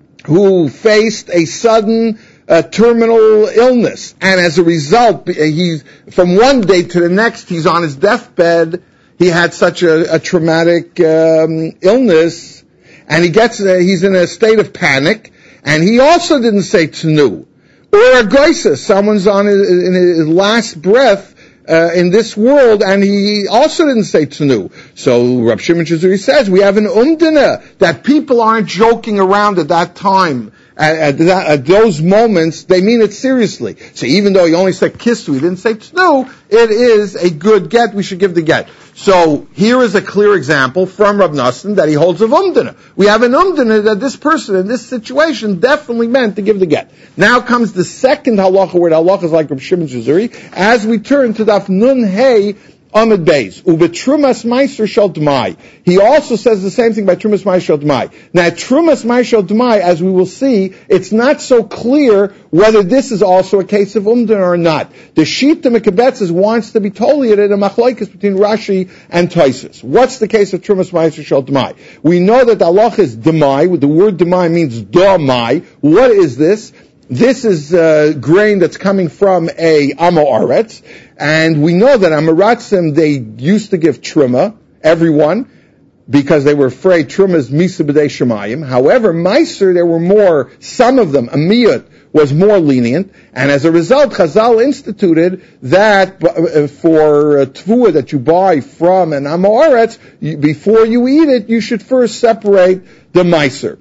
who faced a sudden Uh, terminal illness, and as a result, he's from one day to the next, he's on his deathbed. He had such a, a traumatic um, illness, and he gets uh, he's in a state of panic, and he also didn't say Tnu. Or a Goisa, someone's on his, in his last breath uh, in this world, and he also didn't say Tnu. So Rab Shimon Shazuri says we have an Umdina, that people aren't joking around at that time. At, at, that, at those moments, they mean it seriously. So even though he only said Kissu, he didn't say Tnu, it is a good get, we should give the get. So here is a clear example from Rab Nassan that he holds of Umdina. We have an Umdina that this person in this situation definitely meant to give the get. Now comes the second halacha, where the halacha is like Rab Shimon Shazuri, as we turn to Daf Nun Hey Amid Beis. Ubetrumas Meiser Shel Dmai. He also says the same thing by Trumas Meiser Shel Dmai. Now, Trumas Meiser Shel Dmai, as we will see, it's not so clear whether this is also a case of Umdana or not. The Shita Mekabetzes wants to be totally in a machlokes between Rashi and Tosfos. What's the case of Trumas Meiser Shel Dmai? We know that the halach is Dmai. The word Dmai means Damai. What is this? This is uh, grain that's coming from a Amoretz, and we know that Amoratzim, they used to give Truma, everyone, because they were afraid Truma is Misa B'dei Shemayim. However, Meiser, there were more, some of them, Amiyot, was more lenient, and as a result, Chazal instituted that uh, for a tvua that you buy from an Amoretz, you, before you eat it, you should first separate the Meiser.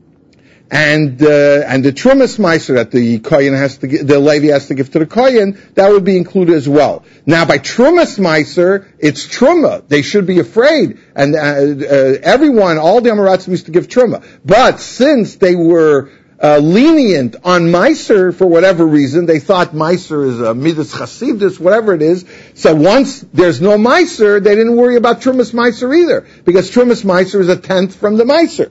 And uh, and the Trumas Meiser that the Kohen has to give, the Levi has to give to the Kohen, that would be included as well. Now, by Trumas Meiser, it's Truma. They should be afraid, and uh, uh, everyone, all the Amoratzim used to give Truma. But since they were uh, lenient on Meiser for whatever reason, they thought Meiser is a Midas Chasidus, whatever it is. So once there's no Meiser, they didn't worry about Trumas Meiser either, because Trumas Meiser is a tenth from the Meiser.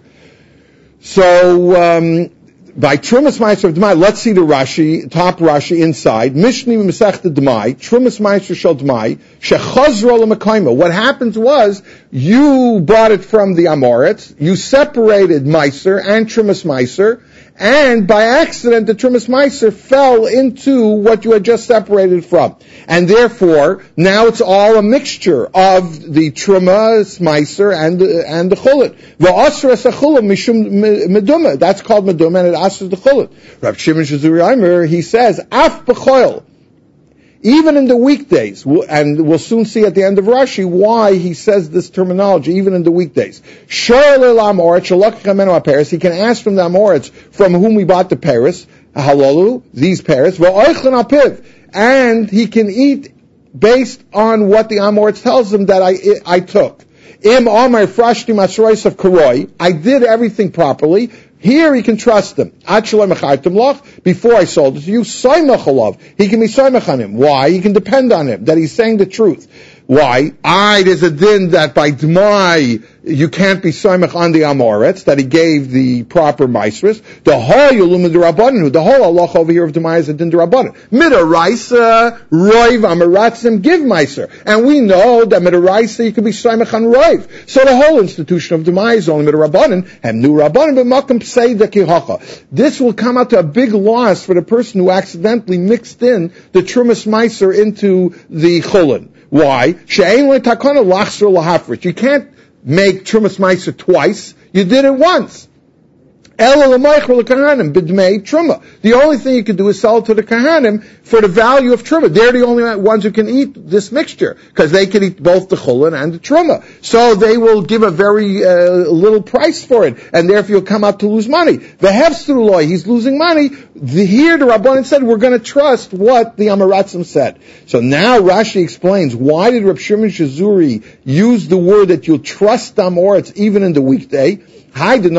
So, um, by Trumas Meiser of Dmai, let's see the Rashi, top Rashi inside. Mishni Masechta Dmai, Trumas Meiser Shel Dmai, Shechazro L'Mekayma. What happens was, you bought it from the Amoretz, you separated Meiser and Trumas Meiser, and by accident the Trumas Meiser fell into what you had just separated from. And therefore, now it's all a mixture of the Trumas Meiser and, uh, and the Chulin. V'asra Sachulin Mishum Meduma. That's called Meduma, and it asers the Chulin. Rav Shimon Shazuri Aimer, he says, Af B'choil. Even in the weekdays, and we'll soon see at the end of Rashi why he says this terminology, even in the weekdays. He can ask from the Amoretz from whom we bought the Paris, halalu, these Paris, and he can eat based on what the Amoretz tells him that I, I took. Im Amar Frashti Masrois of Karoi, I did everything properly. Here he can trust them. Before I sold it to you, he can be soymach on him. Why? He can depend on him, that he's saying the truth. Why? I, there's a din that by Dmai, you can't be soymach on the Amoretz, that he gave the proper Meisris. The whole Yulum D'Rabbanan, the whole Allah over here of Dmai is a din D'Rabbanan. Midaraisa, Roiv, Amaratzim, give Meiser. And we know that Midaraisa, you can be soymach on Roiv. So the whole institution of Dmai is only Midarabbanan, and New Rabbanan, but Makam Psei de Kihacha. This will come out to a big loss for the person who accidentally mixed in the Trumas Meiser into the Chulin. Why? You can't make Trumas Meiser twice. You did it once. The only thing you can do is sell it to the Kahanim for the value of Truma. They're the only ones who can eat this mixture, because they can eat both the Chulin and the Truma. So they will give a very uh, little price for it, and therefore you'll come out to lose money. The Hefsturuloi, he's losing money. The, here the Rabbanan said, we're going to trust what the Amaratzim said. So now Rashi explains, why did Reb Shimon Shazuri use the word that you'll trust the Amoretz even in the weekday? There's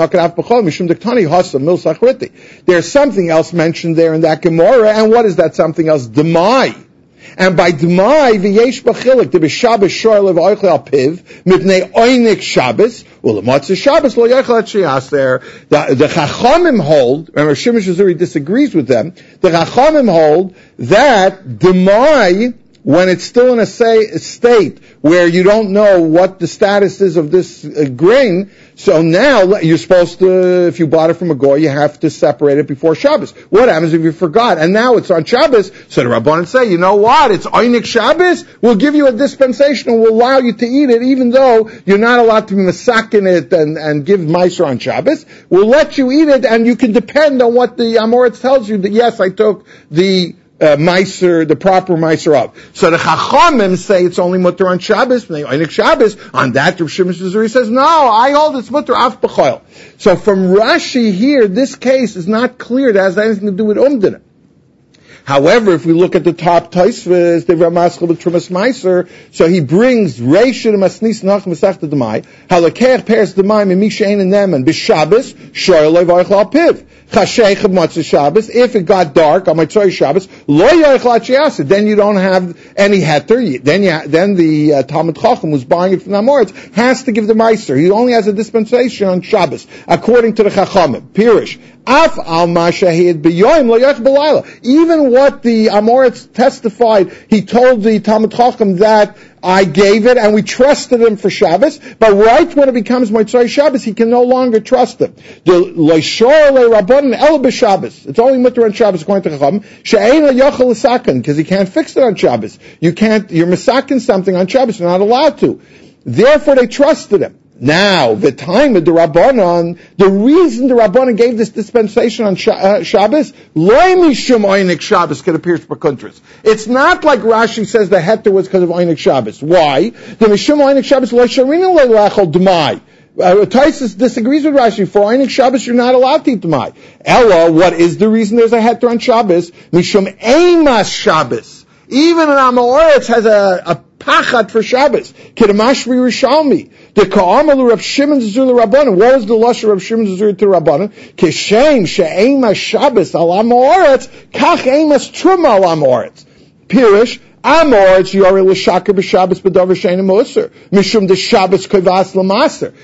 something else mentioned there in that Gemara, and what is that something else? Demai. And by Demai, v'yesh b'chilik, the b'shabbos shor lev oichel al piv, mipnei oinik Shabbos, u'lemotzei Shabbos lo yoichel et sheyas there. The, the Chachamim hold, remember Shimon Shazuri disagrees with them, the Chachamim hold that Demai, when it's still in a, say, a state where you don't know what the status is of this uh, grain, so now you're supposed to, if you bought it from a goy, you have to separate it before Shabbos. What happens if you forgot and now it's on Shabbos? So the Rabbanan say, you know what? It's Einik Shabbos. We'll give you a dispensation and we'll allow you to eat it, even though you're not allowed to be masakin it and, and give Meiser on Shabbos. We'll let you eat it, and you can depend on what the Amoretz tells you that yes, I took the Uh, Meiser, the proper Meiser of. So the Chachamim say it's only mutter on Shabbos, Einik Shabbos. On that, Rav Shimon Shazuri says, no, I hold it's mutter af b'choil. So from Rashi here, this case is not clear. It has anything to do with Umdana. However, if we look at the top Taisvus, the Ramaschal with Trumas Meiser, so he brings Reisha to Masnis Nach Masechta Demai, Halakech Pers Demai Mimisha Ein Neman B'Shabbos Shoylei Vaychal Piv. Chasheich of Matzah Shabbos. If it got dark on Matzah Shabbos, Lo Yaychal Chiasa. Then you don't have any heter. Then you, then the uh, Talmud Chacham who's buying it from the Amoritz has to give the Meiser. He only has a dispensation on Shabbos, according to the Chachamim. Pirish. Af al mashahid b'yoyim lo yach b'layla. Even what the Amoritz testified, he told the Talmud Chacham that I gave it and we trusted him for Shabbos, but right when it becomes Motzei Shabbos, he can no longer trust him. The loishor le rabbanan el b'Shabbos. It's only mutter on Shabbos according to Chacham. She'ein yachal l'saken, because he can't fix it on Shabbos. You can't. You're misaken something on Shabbos. You're not allowed to. Therefore, they trusted him. Now, the time of the Rabbanon, the reason the Rabbanon gave this dispensation on uh, Shabbos, loy mishum oynik Shabbos could appear for countries. It's not like Rashi says the heter was because of oynik Shabbos. Why? The mishum oynik Shabbos loy sharina le lachol demai. Uh, Taisus disagrees with Rashi. For oynik Shabbos, you're not allowed to eat demai. Ella, what is the reason there's a heter on Shabbos? Mishum eimas Shabbos. Even an Amoritz has a, a pachat for Shabbos. Kedamashri Rishalmi. The Ka'amalu Rav Shimon Zuzur Rabbanan. What was the lush of Rav Shimon Zuzur to Rabbanan? Keshem she'emas Shabbos al Amoritz, kach emas truma al Amoritz. Pirish, Amoritz yore l'shakar b'Shabbos b'davar she'enim musar. Mishum de Shabbos kivas l'maser.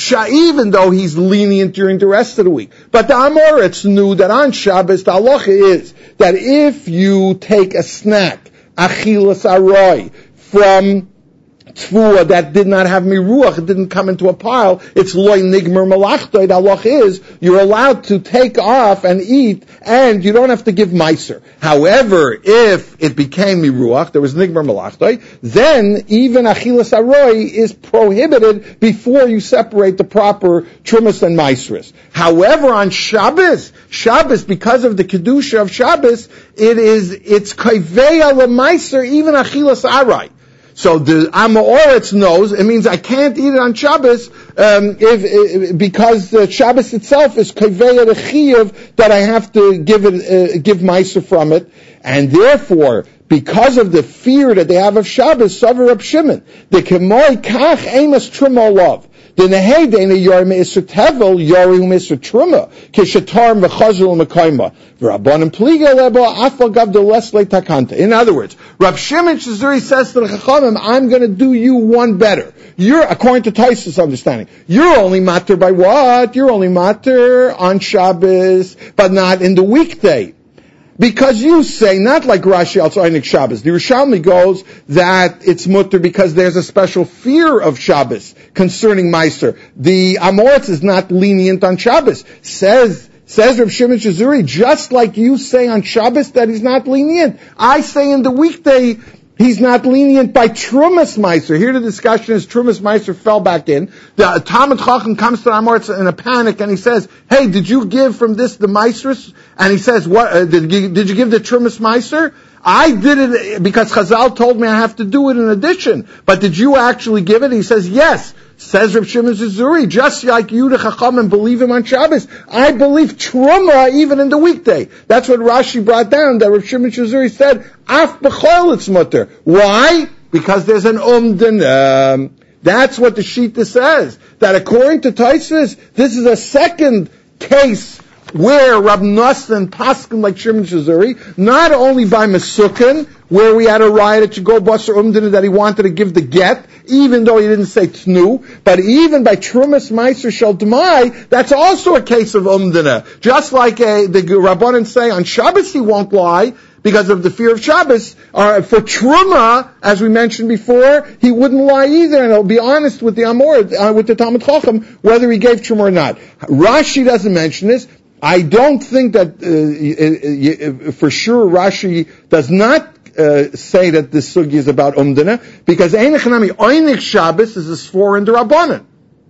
Even though he's lenient during the rest of the week. But the Amoritz knew that on Shabbos, the halacha is that if you take a snack, achilas aroi, from tfuah that did not have miruach, it didn't come into a pile, it's loy nigmer malachtoi. The halach is you're allowed to take off and eat, and you don't have to give meiser. However, if it became miruach, there was nigmer malachtoi, then even achilas aroi is prohibited before you separate the proper trumas and meiseris. However, on Shabbos, Shabbos, because of the kedusha of Shabbos, it is it's kaiveya lemeiser, even achilas aroi. So the Amoritz knows, it means I can't eat it on Shabbos, um, if, if, because the Shabbos itself is kaveh the chiyuv that I have to give it, uh, give meiser from it, and therefore, because of the fear that they have of Shabbos, Savar Rab Shimon, the kemoi kach emas truma love. The nehedei yori me'isr tevel yori me'isr truma kishatar mechazul mekayma v'rabbanim pliga lebo afal gav de lesle takanta. In other words, Rab Shimon Shazuri says to the Chachamim, I'm going to do you one better. You're, according to Taisus' understanding, you're only matter by what? You're only matter on Shabbos, but not in the weekday. Because you say, not like Rashi al Einik Shabbos, the Yerushalmi goes that it's mutter because there's a special fear of Shabbos concerning Meiser. The Amoritz is not lenient on Shabbos. Says, says Rav Shimon Shazuri, just like you say on Shabbos that he's not lenient, I say in the weekday, he's not lenient by Trumas Meiser. Here the discussion is Trumas Meiser fell back in. The Talmud Chacham comes to the Amoritz in a panic and he says, hey, did you give from this the Meiseris? And he says, what, uh, did, you, did you give the Trumas Meiser? I did it because Chazal told me I have to do it in addition. But did you actually give it? He says, yes. Says Rav Shimon Zuzuri, just like you, the Chachamim, believe him on Shabbos, I believe Truma even in the weekday. That's what Rashi brought down, that Rav Shimon Zuzuri said, Af b'chol it's mutter. Why? Because there's an umdan. Um, that's what the Shita says. That according to Taisus, this is a second case where Rab Nosson paskin like Shimon Shazuri, not only by Mesukin, where we had a riot at Chigo Basar Umdina that he wanted to give the get, even though he didn't say Tnu, but even by Trumas Meiser Shel Demai, that's also a case of Umdina. Just like a, the Rabbanan say on Shabbos he won't lie, because of the fear of Shabbos, uh, for Truma, as we mentioned before, he wouldn't lie either, and he'll be honest with the Amor, uh, with the Talmud Chacham, whether he gave Truma or not. Rashi doesn't mention this. I don't think that, uh, uh, uh, for sure Rashi does not uh, say that this sugi is about Umdana, because Einich Hanami, Einik Shabbos is a Sfor in the Rabbanan.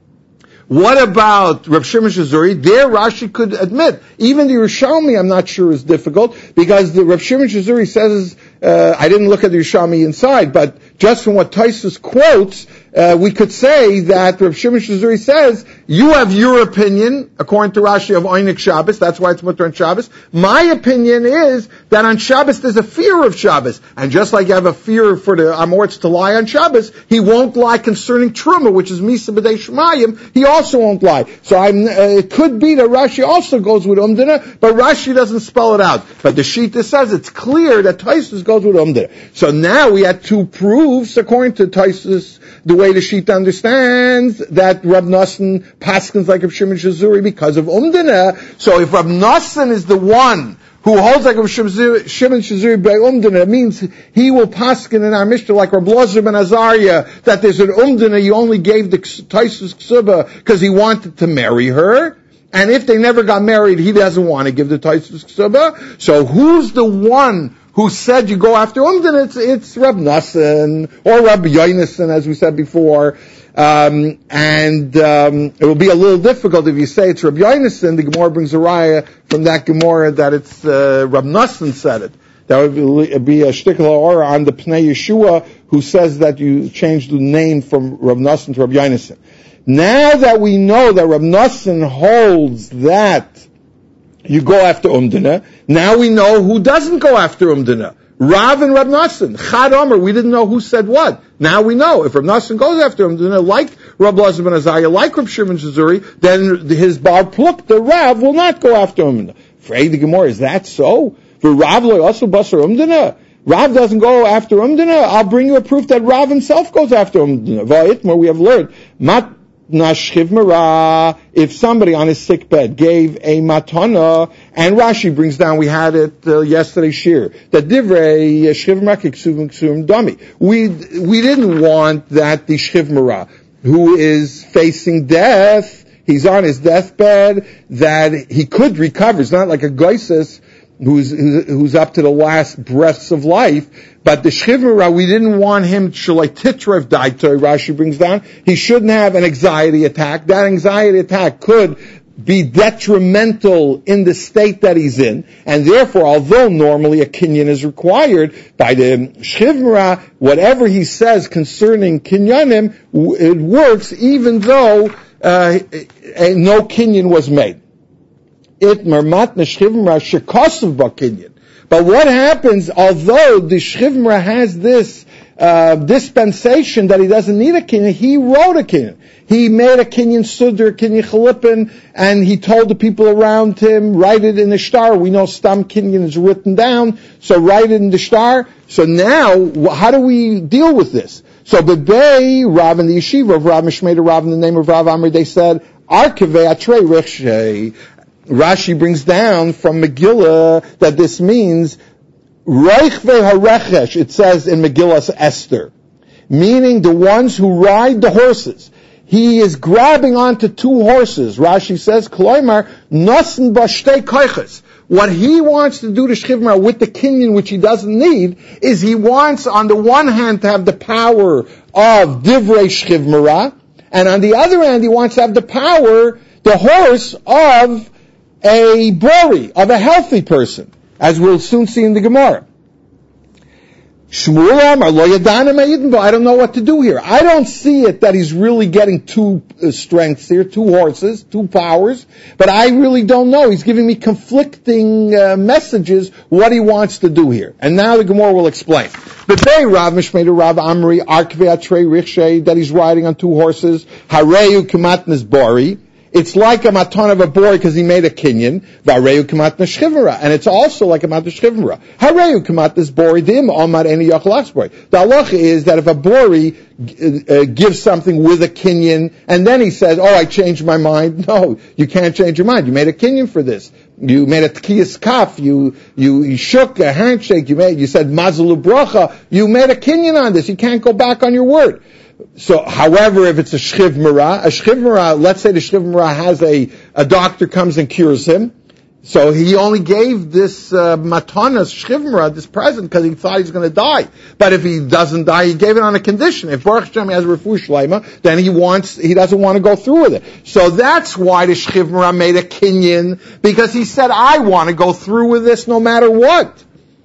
What about Rav Shimon Shazuri? There Rashi could admit. Even the Yerushalmi I'm not sure is difficult, because the Rav Shimon Shazuri says, uh, I didn't look at the Yerushalmi inside, but just from what Tosfos quotes, uh, we could say that Rav Shimon Shazuri says, you have your opinion, according to Rashi, of Einik Shabbos, that's why it's Mutter on Shabbos. My opinion is that on Shabbos there's a fear of Shabbos. And just like you have a fear for the Amorts to lie on Shabbos, he won't lie concerning Truma, which is Misa B'dei Shemayim, he also won't lie. So I'm, uh, it could be that Rashi also goes with Umdina, but Rashi doesn't spell it out. But the Shita says it's clear that Tosfos goes with Umdina. So now we had two proofs, according to Tosfos, the way the Shita understands, that Rab Nosson paskins like Rav Shimon Shazuri because of Umdina. So if Rab Nosson is the one who holds like Rav Shimon Shazuri by Umdina, it means he will paskin in our Mishnah like Rab Lozer ben Azariah, that there's an Umdina, he only gave the Tosfos Ksuba because he wanted to marry her. And if they never got married, he doesn't want to give the Tosfos Ksuba. So who's the one who said you go after Umdin? It's, it's Rab Nosson or Rab Yonason, as we said before. Um, and um, it will be a little difficult if you say it's Rab Yonason. The Gemara brings a raya from that Gemara that it's uh, Rab Nosson said it. That would be a shtickle or on the Pnei Yeshua, who says that you change the name from Rab Nosson to Rab Yonason. Now that we know that Rab Nosson holds that you go after Umdina, now we know who doesn't go after Umdina. Rav and Rab Nosson. Chad Omer, we didn't know who said what. Now we know. If Rab Nosson goes after Umdina, like Rab Lozer ben Azariah, like Rab Shimon Shazuri, then his bar pluk, the Rav, will not go after Umdina. Frei the Gemara, is that so? For Rav lo also basar Umdina? Rav doesn't go after Umdina. I'll bring you a proof that Rav himself goes after Umdina. Va'itmar, we have learned. Mat Nashchiv Mara, if somebody on his sick bed gave a matana, and Rashi brings down, we had it uh, yesterday, shir, that divrei shchiv mara kiksuvim ksuvim dami. We, we didn't want that the shchiv mara, who is facing death, he's on his deathbed, that he could recover. It's not like a goises who's, who's up to the last breaths of life. But the Shchiv Mara, we didn't want him, Shalai Titrev Daitoi, Rashi brings down, he shouldn't have an anxiety attack. That anxiety attack could be detrimental in the state that he's in, and therefore, although normally a kinyan is required, by the Shchiv Mara, whatever he says concerning kinyanim, it works even though uh, no kinyan was made. It mermat Shchiv Mara shekasav ba kinyan. But what happens, although the Shchiv Mara has this uh, dispensation that he doesn't need a kinyan, he wrote a kinyan. He made a kinyan sudr, kinyan chalipin, and he told the people around him, write it in the shtar. We know stam kinyan is written down, so write it in the shtar. So now, how do we deal with this? So Bebei, Rav in the yeshiva of Rav Mishmei, Rav in the name of Rav Amri, they said, Arkevei atrei rechshei. Rashi brings down from Megillah that this means Reich ve'harechesh, it says in Megillah's Esther, meaning the ones who ride the horses. He is grabbing onto two horses. Rashi says, Kloimar, Nosen b'shtei koiches. What he wants to do to Shchiv Mara with the kinyan, which he doesn't need, is he wants on the one hand to have the power of Divrei Shchiv Mara, and on the other hand he wants to have the power, the horse of a bori, of a healthy person, as we'll soon see in the Gemara. Shmuel, I don't know what to do here. I don't see it that he's really getting two uh, strengths here, two horses, two powers, but I really don't know. He's giving me conflicting uh, messages what he wants to do here. And now the Gemara will explain. But they, Rav Mishmei to Rav Amri, Arkvei Atrei Richshei, that he's riding on two horses, Hareyu Kamatnas Bori. It's like a matan of a boy because he made a kinyan. V'areu kamat neshchivra, and it's also like a mat neshchivra. Hareu kamat nesbori dim omar eni yachlachs bori. The halacha is that if a bori uh, gives something with a kinyan, and then he says, "Oh, I changed my mind." No, you can't change your mind. You made a kinyan for this. You made a tkiyas kaf. You, you you shook a handshake. You made you said mazel ubracha. You made a kinyan on this. You can't go back on your word. So, however, if it's a Shchiv Mara, a Shchiv Mara, let's say the Shchiv Mara has a, a doctor comes and cures him, so he only gave this uh, Matanas Shchiv Mara, this present, because he thought he's going to die. But if he doesn't die, he gave it on a condition. If Baruch Hashem has Refu Shleima, then he wants, he doesn't want to go through with it. So that's why the Shchiv Mara made a kinyan, because he said, I want to go through with this no matter what.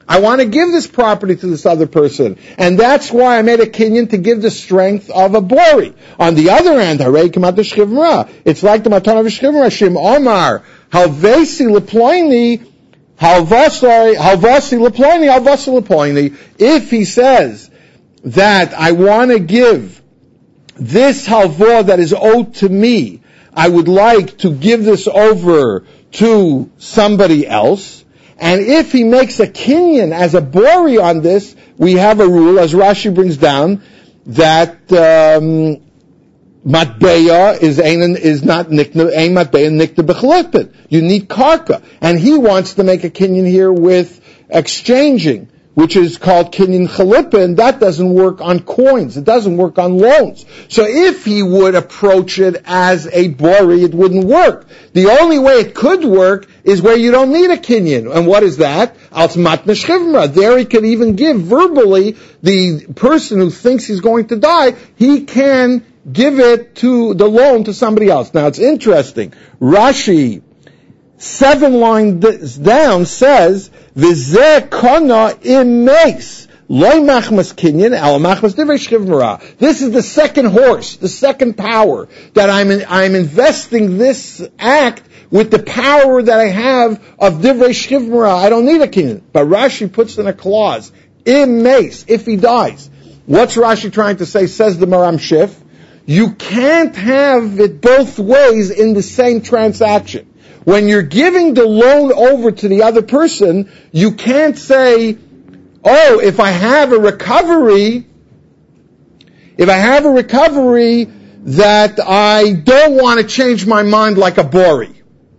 I want to give this property to this other person. And that's why I made a kinyan to give the strength of a bori. On the other hand, it's like the matan of shchivra, Shim Omar, halvesi leploini, halvasi, halvasi leploini, halvasi leploini. If he says that I want to give this halva that is owed to me, I would like to give this over to somebody else. And if he makes a kinyan as a bori on this, we have a rule, as Rashi brings down, that um, matbeya is is not nikna, ain matbeya nikna b'chalipit. You need karka, and he wants to make a kinyan here with exchanging, which is called kinyan chalipa, and that doesn't work on coins. It doesn't work on loans. So if he would approach it as a bori, it wouldn't work. The only way it could work is where you don't need a kinyan. And what is that? Altzmat neshchivra. There he can even give verbally the person who thinks he's going to die, he can give it to the loan to somebody else. Now it's interesting. Rashi, seven lines down, says, V'zeh kona imes, loy machmas kinyan, al machmas divrei shchivra. This is the second horse, the second power, that I'm in, I'm investing this act with the power that I have of divrei shchivra. I don't need a kinyan. But Rashi puts in a clause, imes, if he dies. What's Rashi trying to say? Says the Maram Shif, you can't have it both ways in the same transaction. When you're giving the loan over to the other person, you can't say, oh, if I have a recovery, if I have a recovery that I don't want to change my mind like a bori.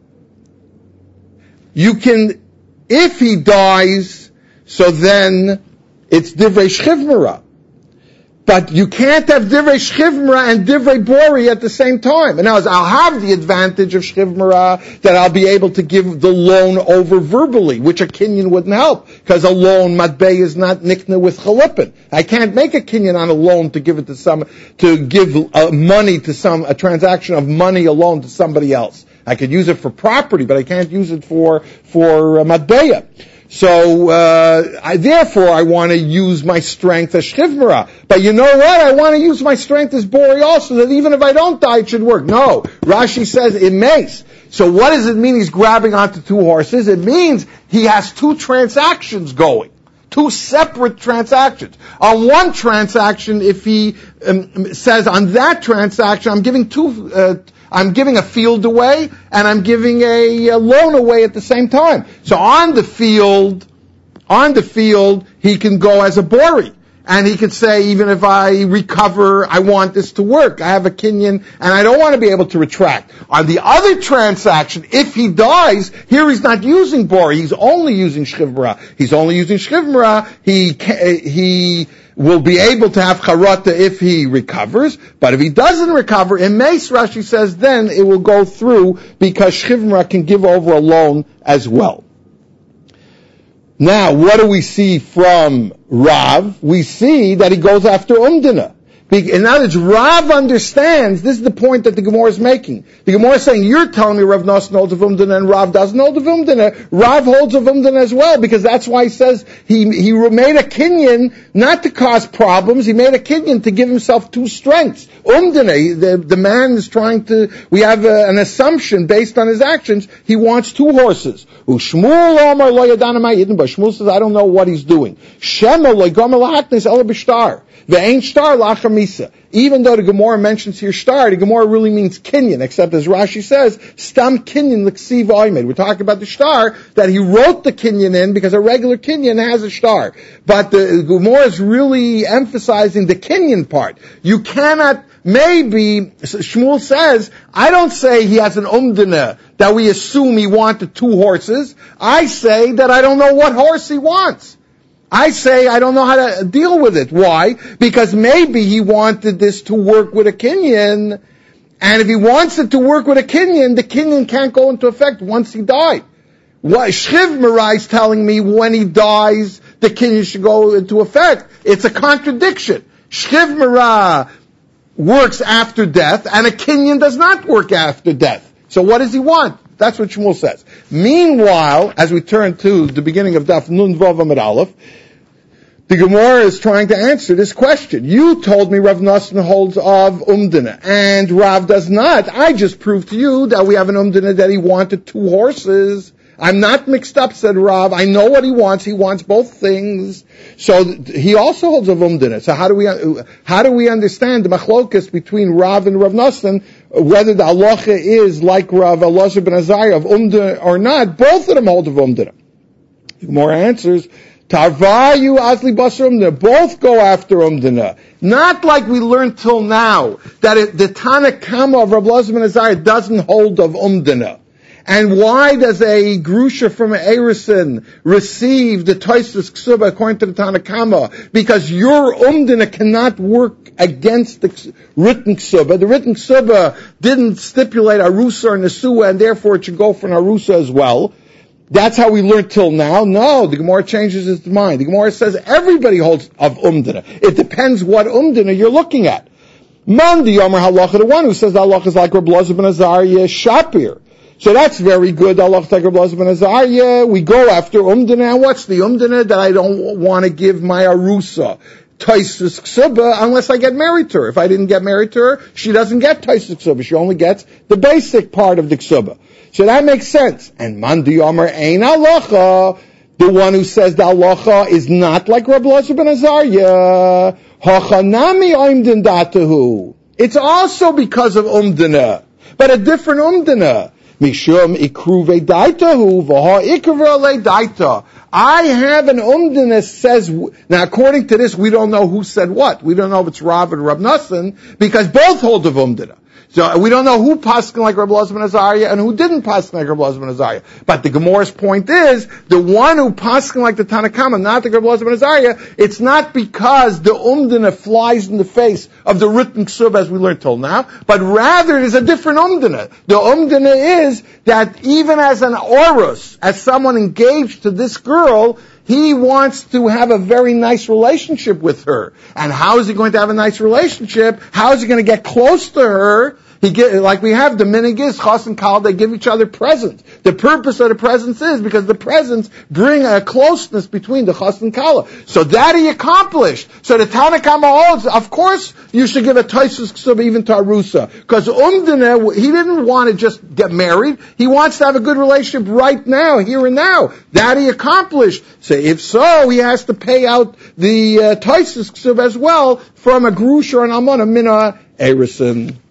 You can, if he dies, so then it's divrei shchivra. But you can't have divrei shchivra and divrei bori at the same time. And now I'll have the advantage of shchivra that I'll be able to give the loan over verbally, which a kinyan wouldn't help, because a loan, matbei, is not nikna with chalipin. I can't make a kinyan on a loan to give it to some, to give uh, money to some, a transaction of money alone to somebody else. I could use it for property, but I can't use it for, for uh, matbeya. So, uh, I, therefore, I want to use my strength as shchivra. But you know what? I want to use my strength as bori also, that even if I don't die, it should work. No. Rashi says it makes. So what does it mean he's grabbing onto two horses? It means he has two transactions going. Two separate transactions. On one transaction, if he um, says on that transaction, I'm giving two, uh, I'm giving a field away, and I'm giving a, a loan away at the same time. So on the field, on the field, he can go as a bori. And he could say, even if I recover, I want this to work. I have a kinyan, and I don't want to be able to retract. On the other transaction, if he dies, here he's not using bori. He's only using shchivra. He's only using shchivra. He, he will be able to have charata if he recovers. But if he doesn't recover, in Meis, Rashi says, then it will go through, because shchivra can give over a loan as well. Now, what do we see from Rav? We see that he goes after Umdina. In other words, Rav understands, this is the point that the Gemara is making. The Gemara is saying, you're telling me Rav Nosson holds of Umdina and Rav doesn't hold of Umdina. Rav holds of Umdina as well, because that's why he says he, he made a kinyan not to cause problems, he made a kinyan to give himself two strengths. Umdina, the, the man is trying to, we have a, an assumption based on his actions, he wants two horses. Shmuel Omar lo yadana ma yidin, but Shmuel says, I don't know what he's doing. Shema lo gomer lahaknis ela b'shtar. The ain't star lachamisa. Even though the Gemara mentions here star, the Gemara really means kinyan, except as Rashi says, stam kinyan l'ksiv oimed. We're talking about the star that he wrote the kinyan in, because a regular kinyan has a star. But the Gemara is really emphasizing the kinyan part. You cannot, maybe, Shmuel says, I don't say he has an umdina, that we assume he wanted two horses. I say that I don't know what horse he wants. I say I don't know how to deal with it. Why? Because maybe he wanted this to work with a kinyan, and if he wants it to work with a kinyan, the kinyan can't go into effect once he died. What Shchiv Mirai is telling me, when he dies, the kinyan should go into effect. It's a contradiction. Shchiv Mirai works after death, and a kinyan does not work after death. So what does he want? That's what Shmuel says. Meanwhile, as we turn to the beginning of Daf Nun Vav Amud Aleph, the Gemara is trying to answer this question. You told me Rav Nosson holds of Umdina, and Rav does not. I just proved to you that we have an Umdina that he wanted two horses. I'm not mixed up, said Rav. I know what he wants. He wants both things. So th- he also holds of Umdina. So how do we uh, how do we understand the machlokas between Rav and Rav Nosson, whether the halacha is like Rav Elazar ben Azariah of Umdina or not? Both of them hold of Umdina. The Gemara answers, Tarvayu Asli Basar Umdina. Both go after Umdina. Not like we learned till now, that it, the Tana Kama of Rav Elazar ben Azariah doesn't hold of Umdina. And why does a grusha from an Erison receive the Toisus Ksuba according to the Tana Kama? Because your Umdina cannot work against the written Ksuba. The written Ksuba didn't stipulate Arusa or Nesua, and therefore it should go for an Arusa as well. That's how we learned till now. No, the Gemara changes its mind. The Gemara says everybody holds of Umdina. It depends what Umdina you're looking at. Mandi Yomer Halacha, the one who says the halacha is like Reb Elazar ben Azariah Shapir. So that's very good. Allah like Reb Elazar ben Azariah. We go after Umdina. And what's the Umdina? That I don't want to give my Arusa Taisus Ksuba unless I get married to her. If I didn't get married to her, she doesn't get Taisus Ksuba. She only gets the basic part of the Ksuba. So that makes sense. And Mandi Yomer Ein Halacha, the one who says the halacha is not like Reb Elazar ben Azariah. Hachanami Oimdin Datahu. It's also because of Umdina, but a different Umdina. Mishum ikruve daitahu v'ha ikruve daita. I have an umdin that says, now according to this, we don't know who said what. We don't know if it's Rav and Rav Nosson, because both hold of umdina. So we don't know who paskin like Reb Elazar ben Azariah and who didn't paskin like Reb Elazar ben Azariah. But the Gemara's point is, the one who paskin like the Tana Kama, not the Reb Elazar ben Azariah, it's not because the umdina flies in the face of the written ksub as we learned till now, but rather it is a different umdina. The umdina is that even as an orus, as someone engaged to this girl, he wants to have a very nice relationship with her. And how is he going to have a nice relationship? How is he going to get close to her? He get, like we have the minig is chas and kal, they give each other presents. The purpose of the presents is because the presents bring a closeness between the chas and kala. So that he accomplished. So the Tana Kama holds, of course, you should give a taisus ksuba even to Arusa. Because Umdina, he didn't want to just get married. He wants to have a good relationship right now, here and now. That he accomplished. So if so, he has to pay out the uh, taisus ksuba as well from a grush or an almana mina erison.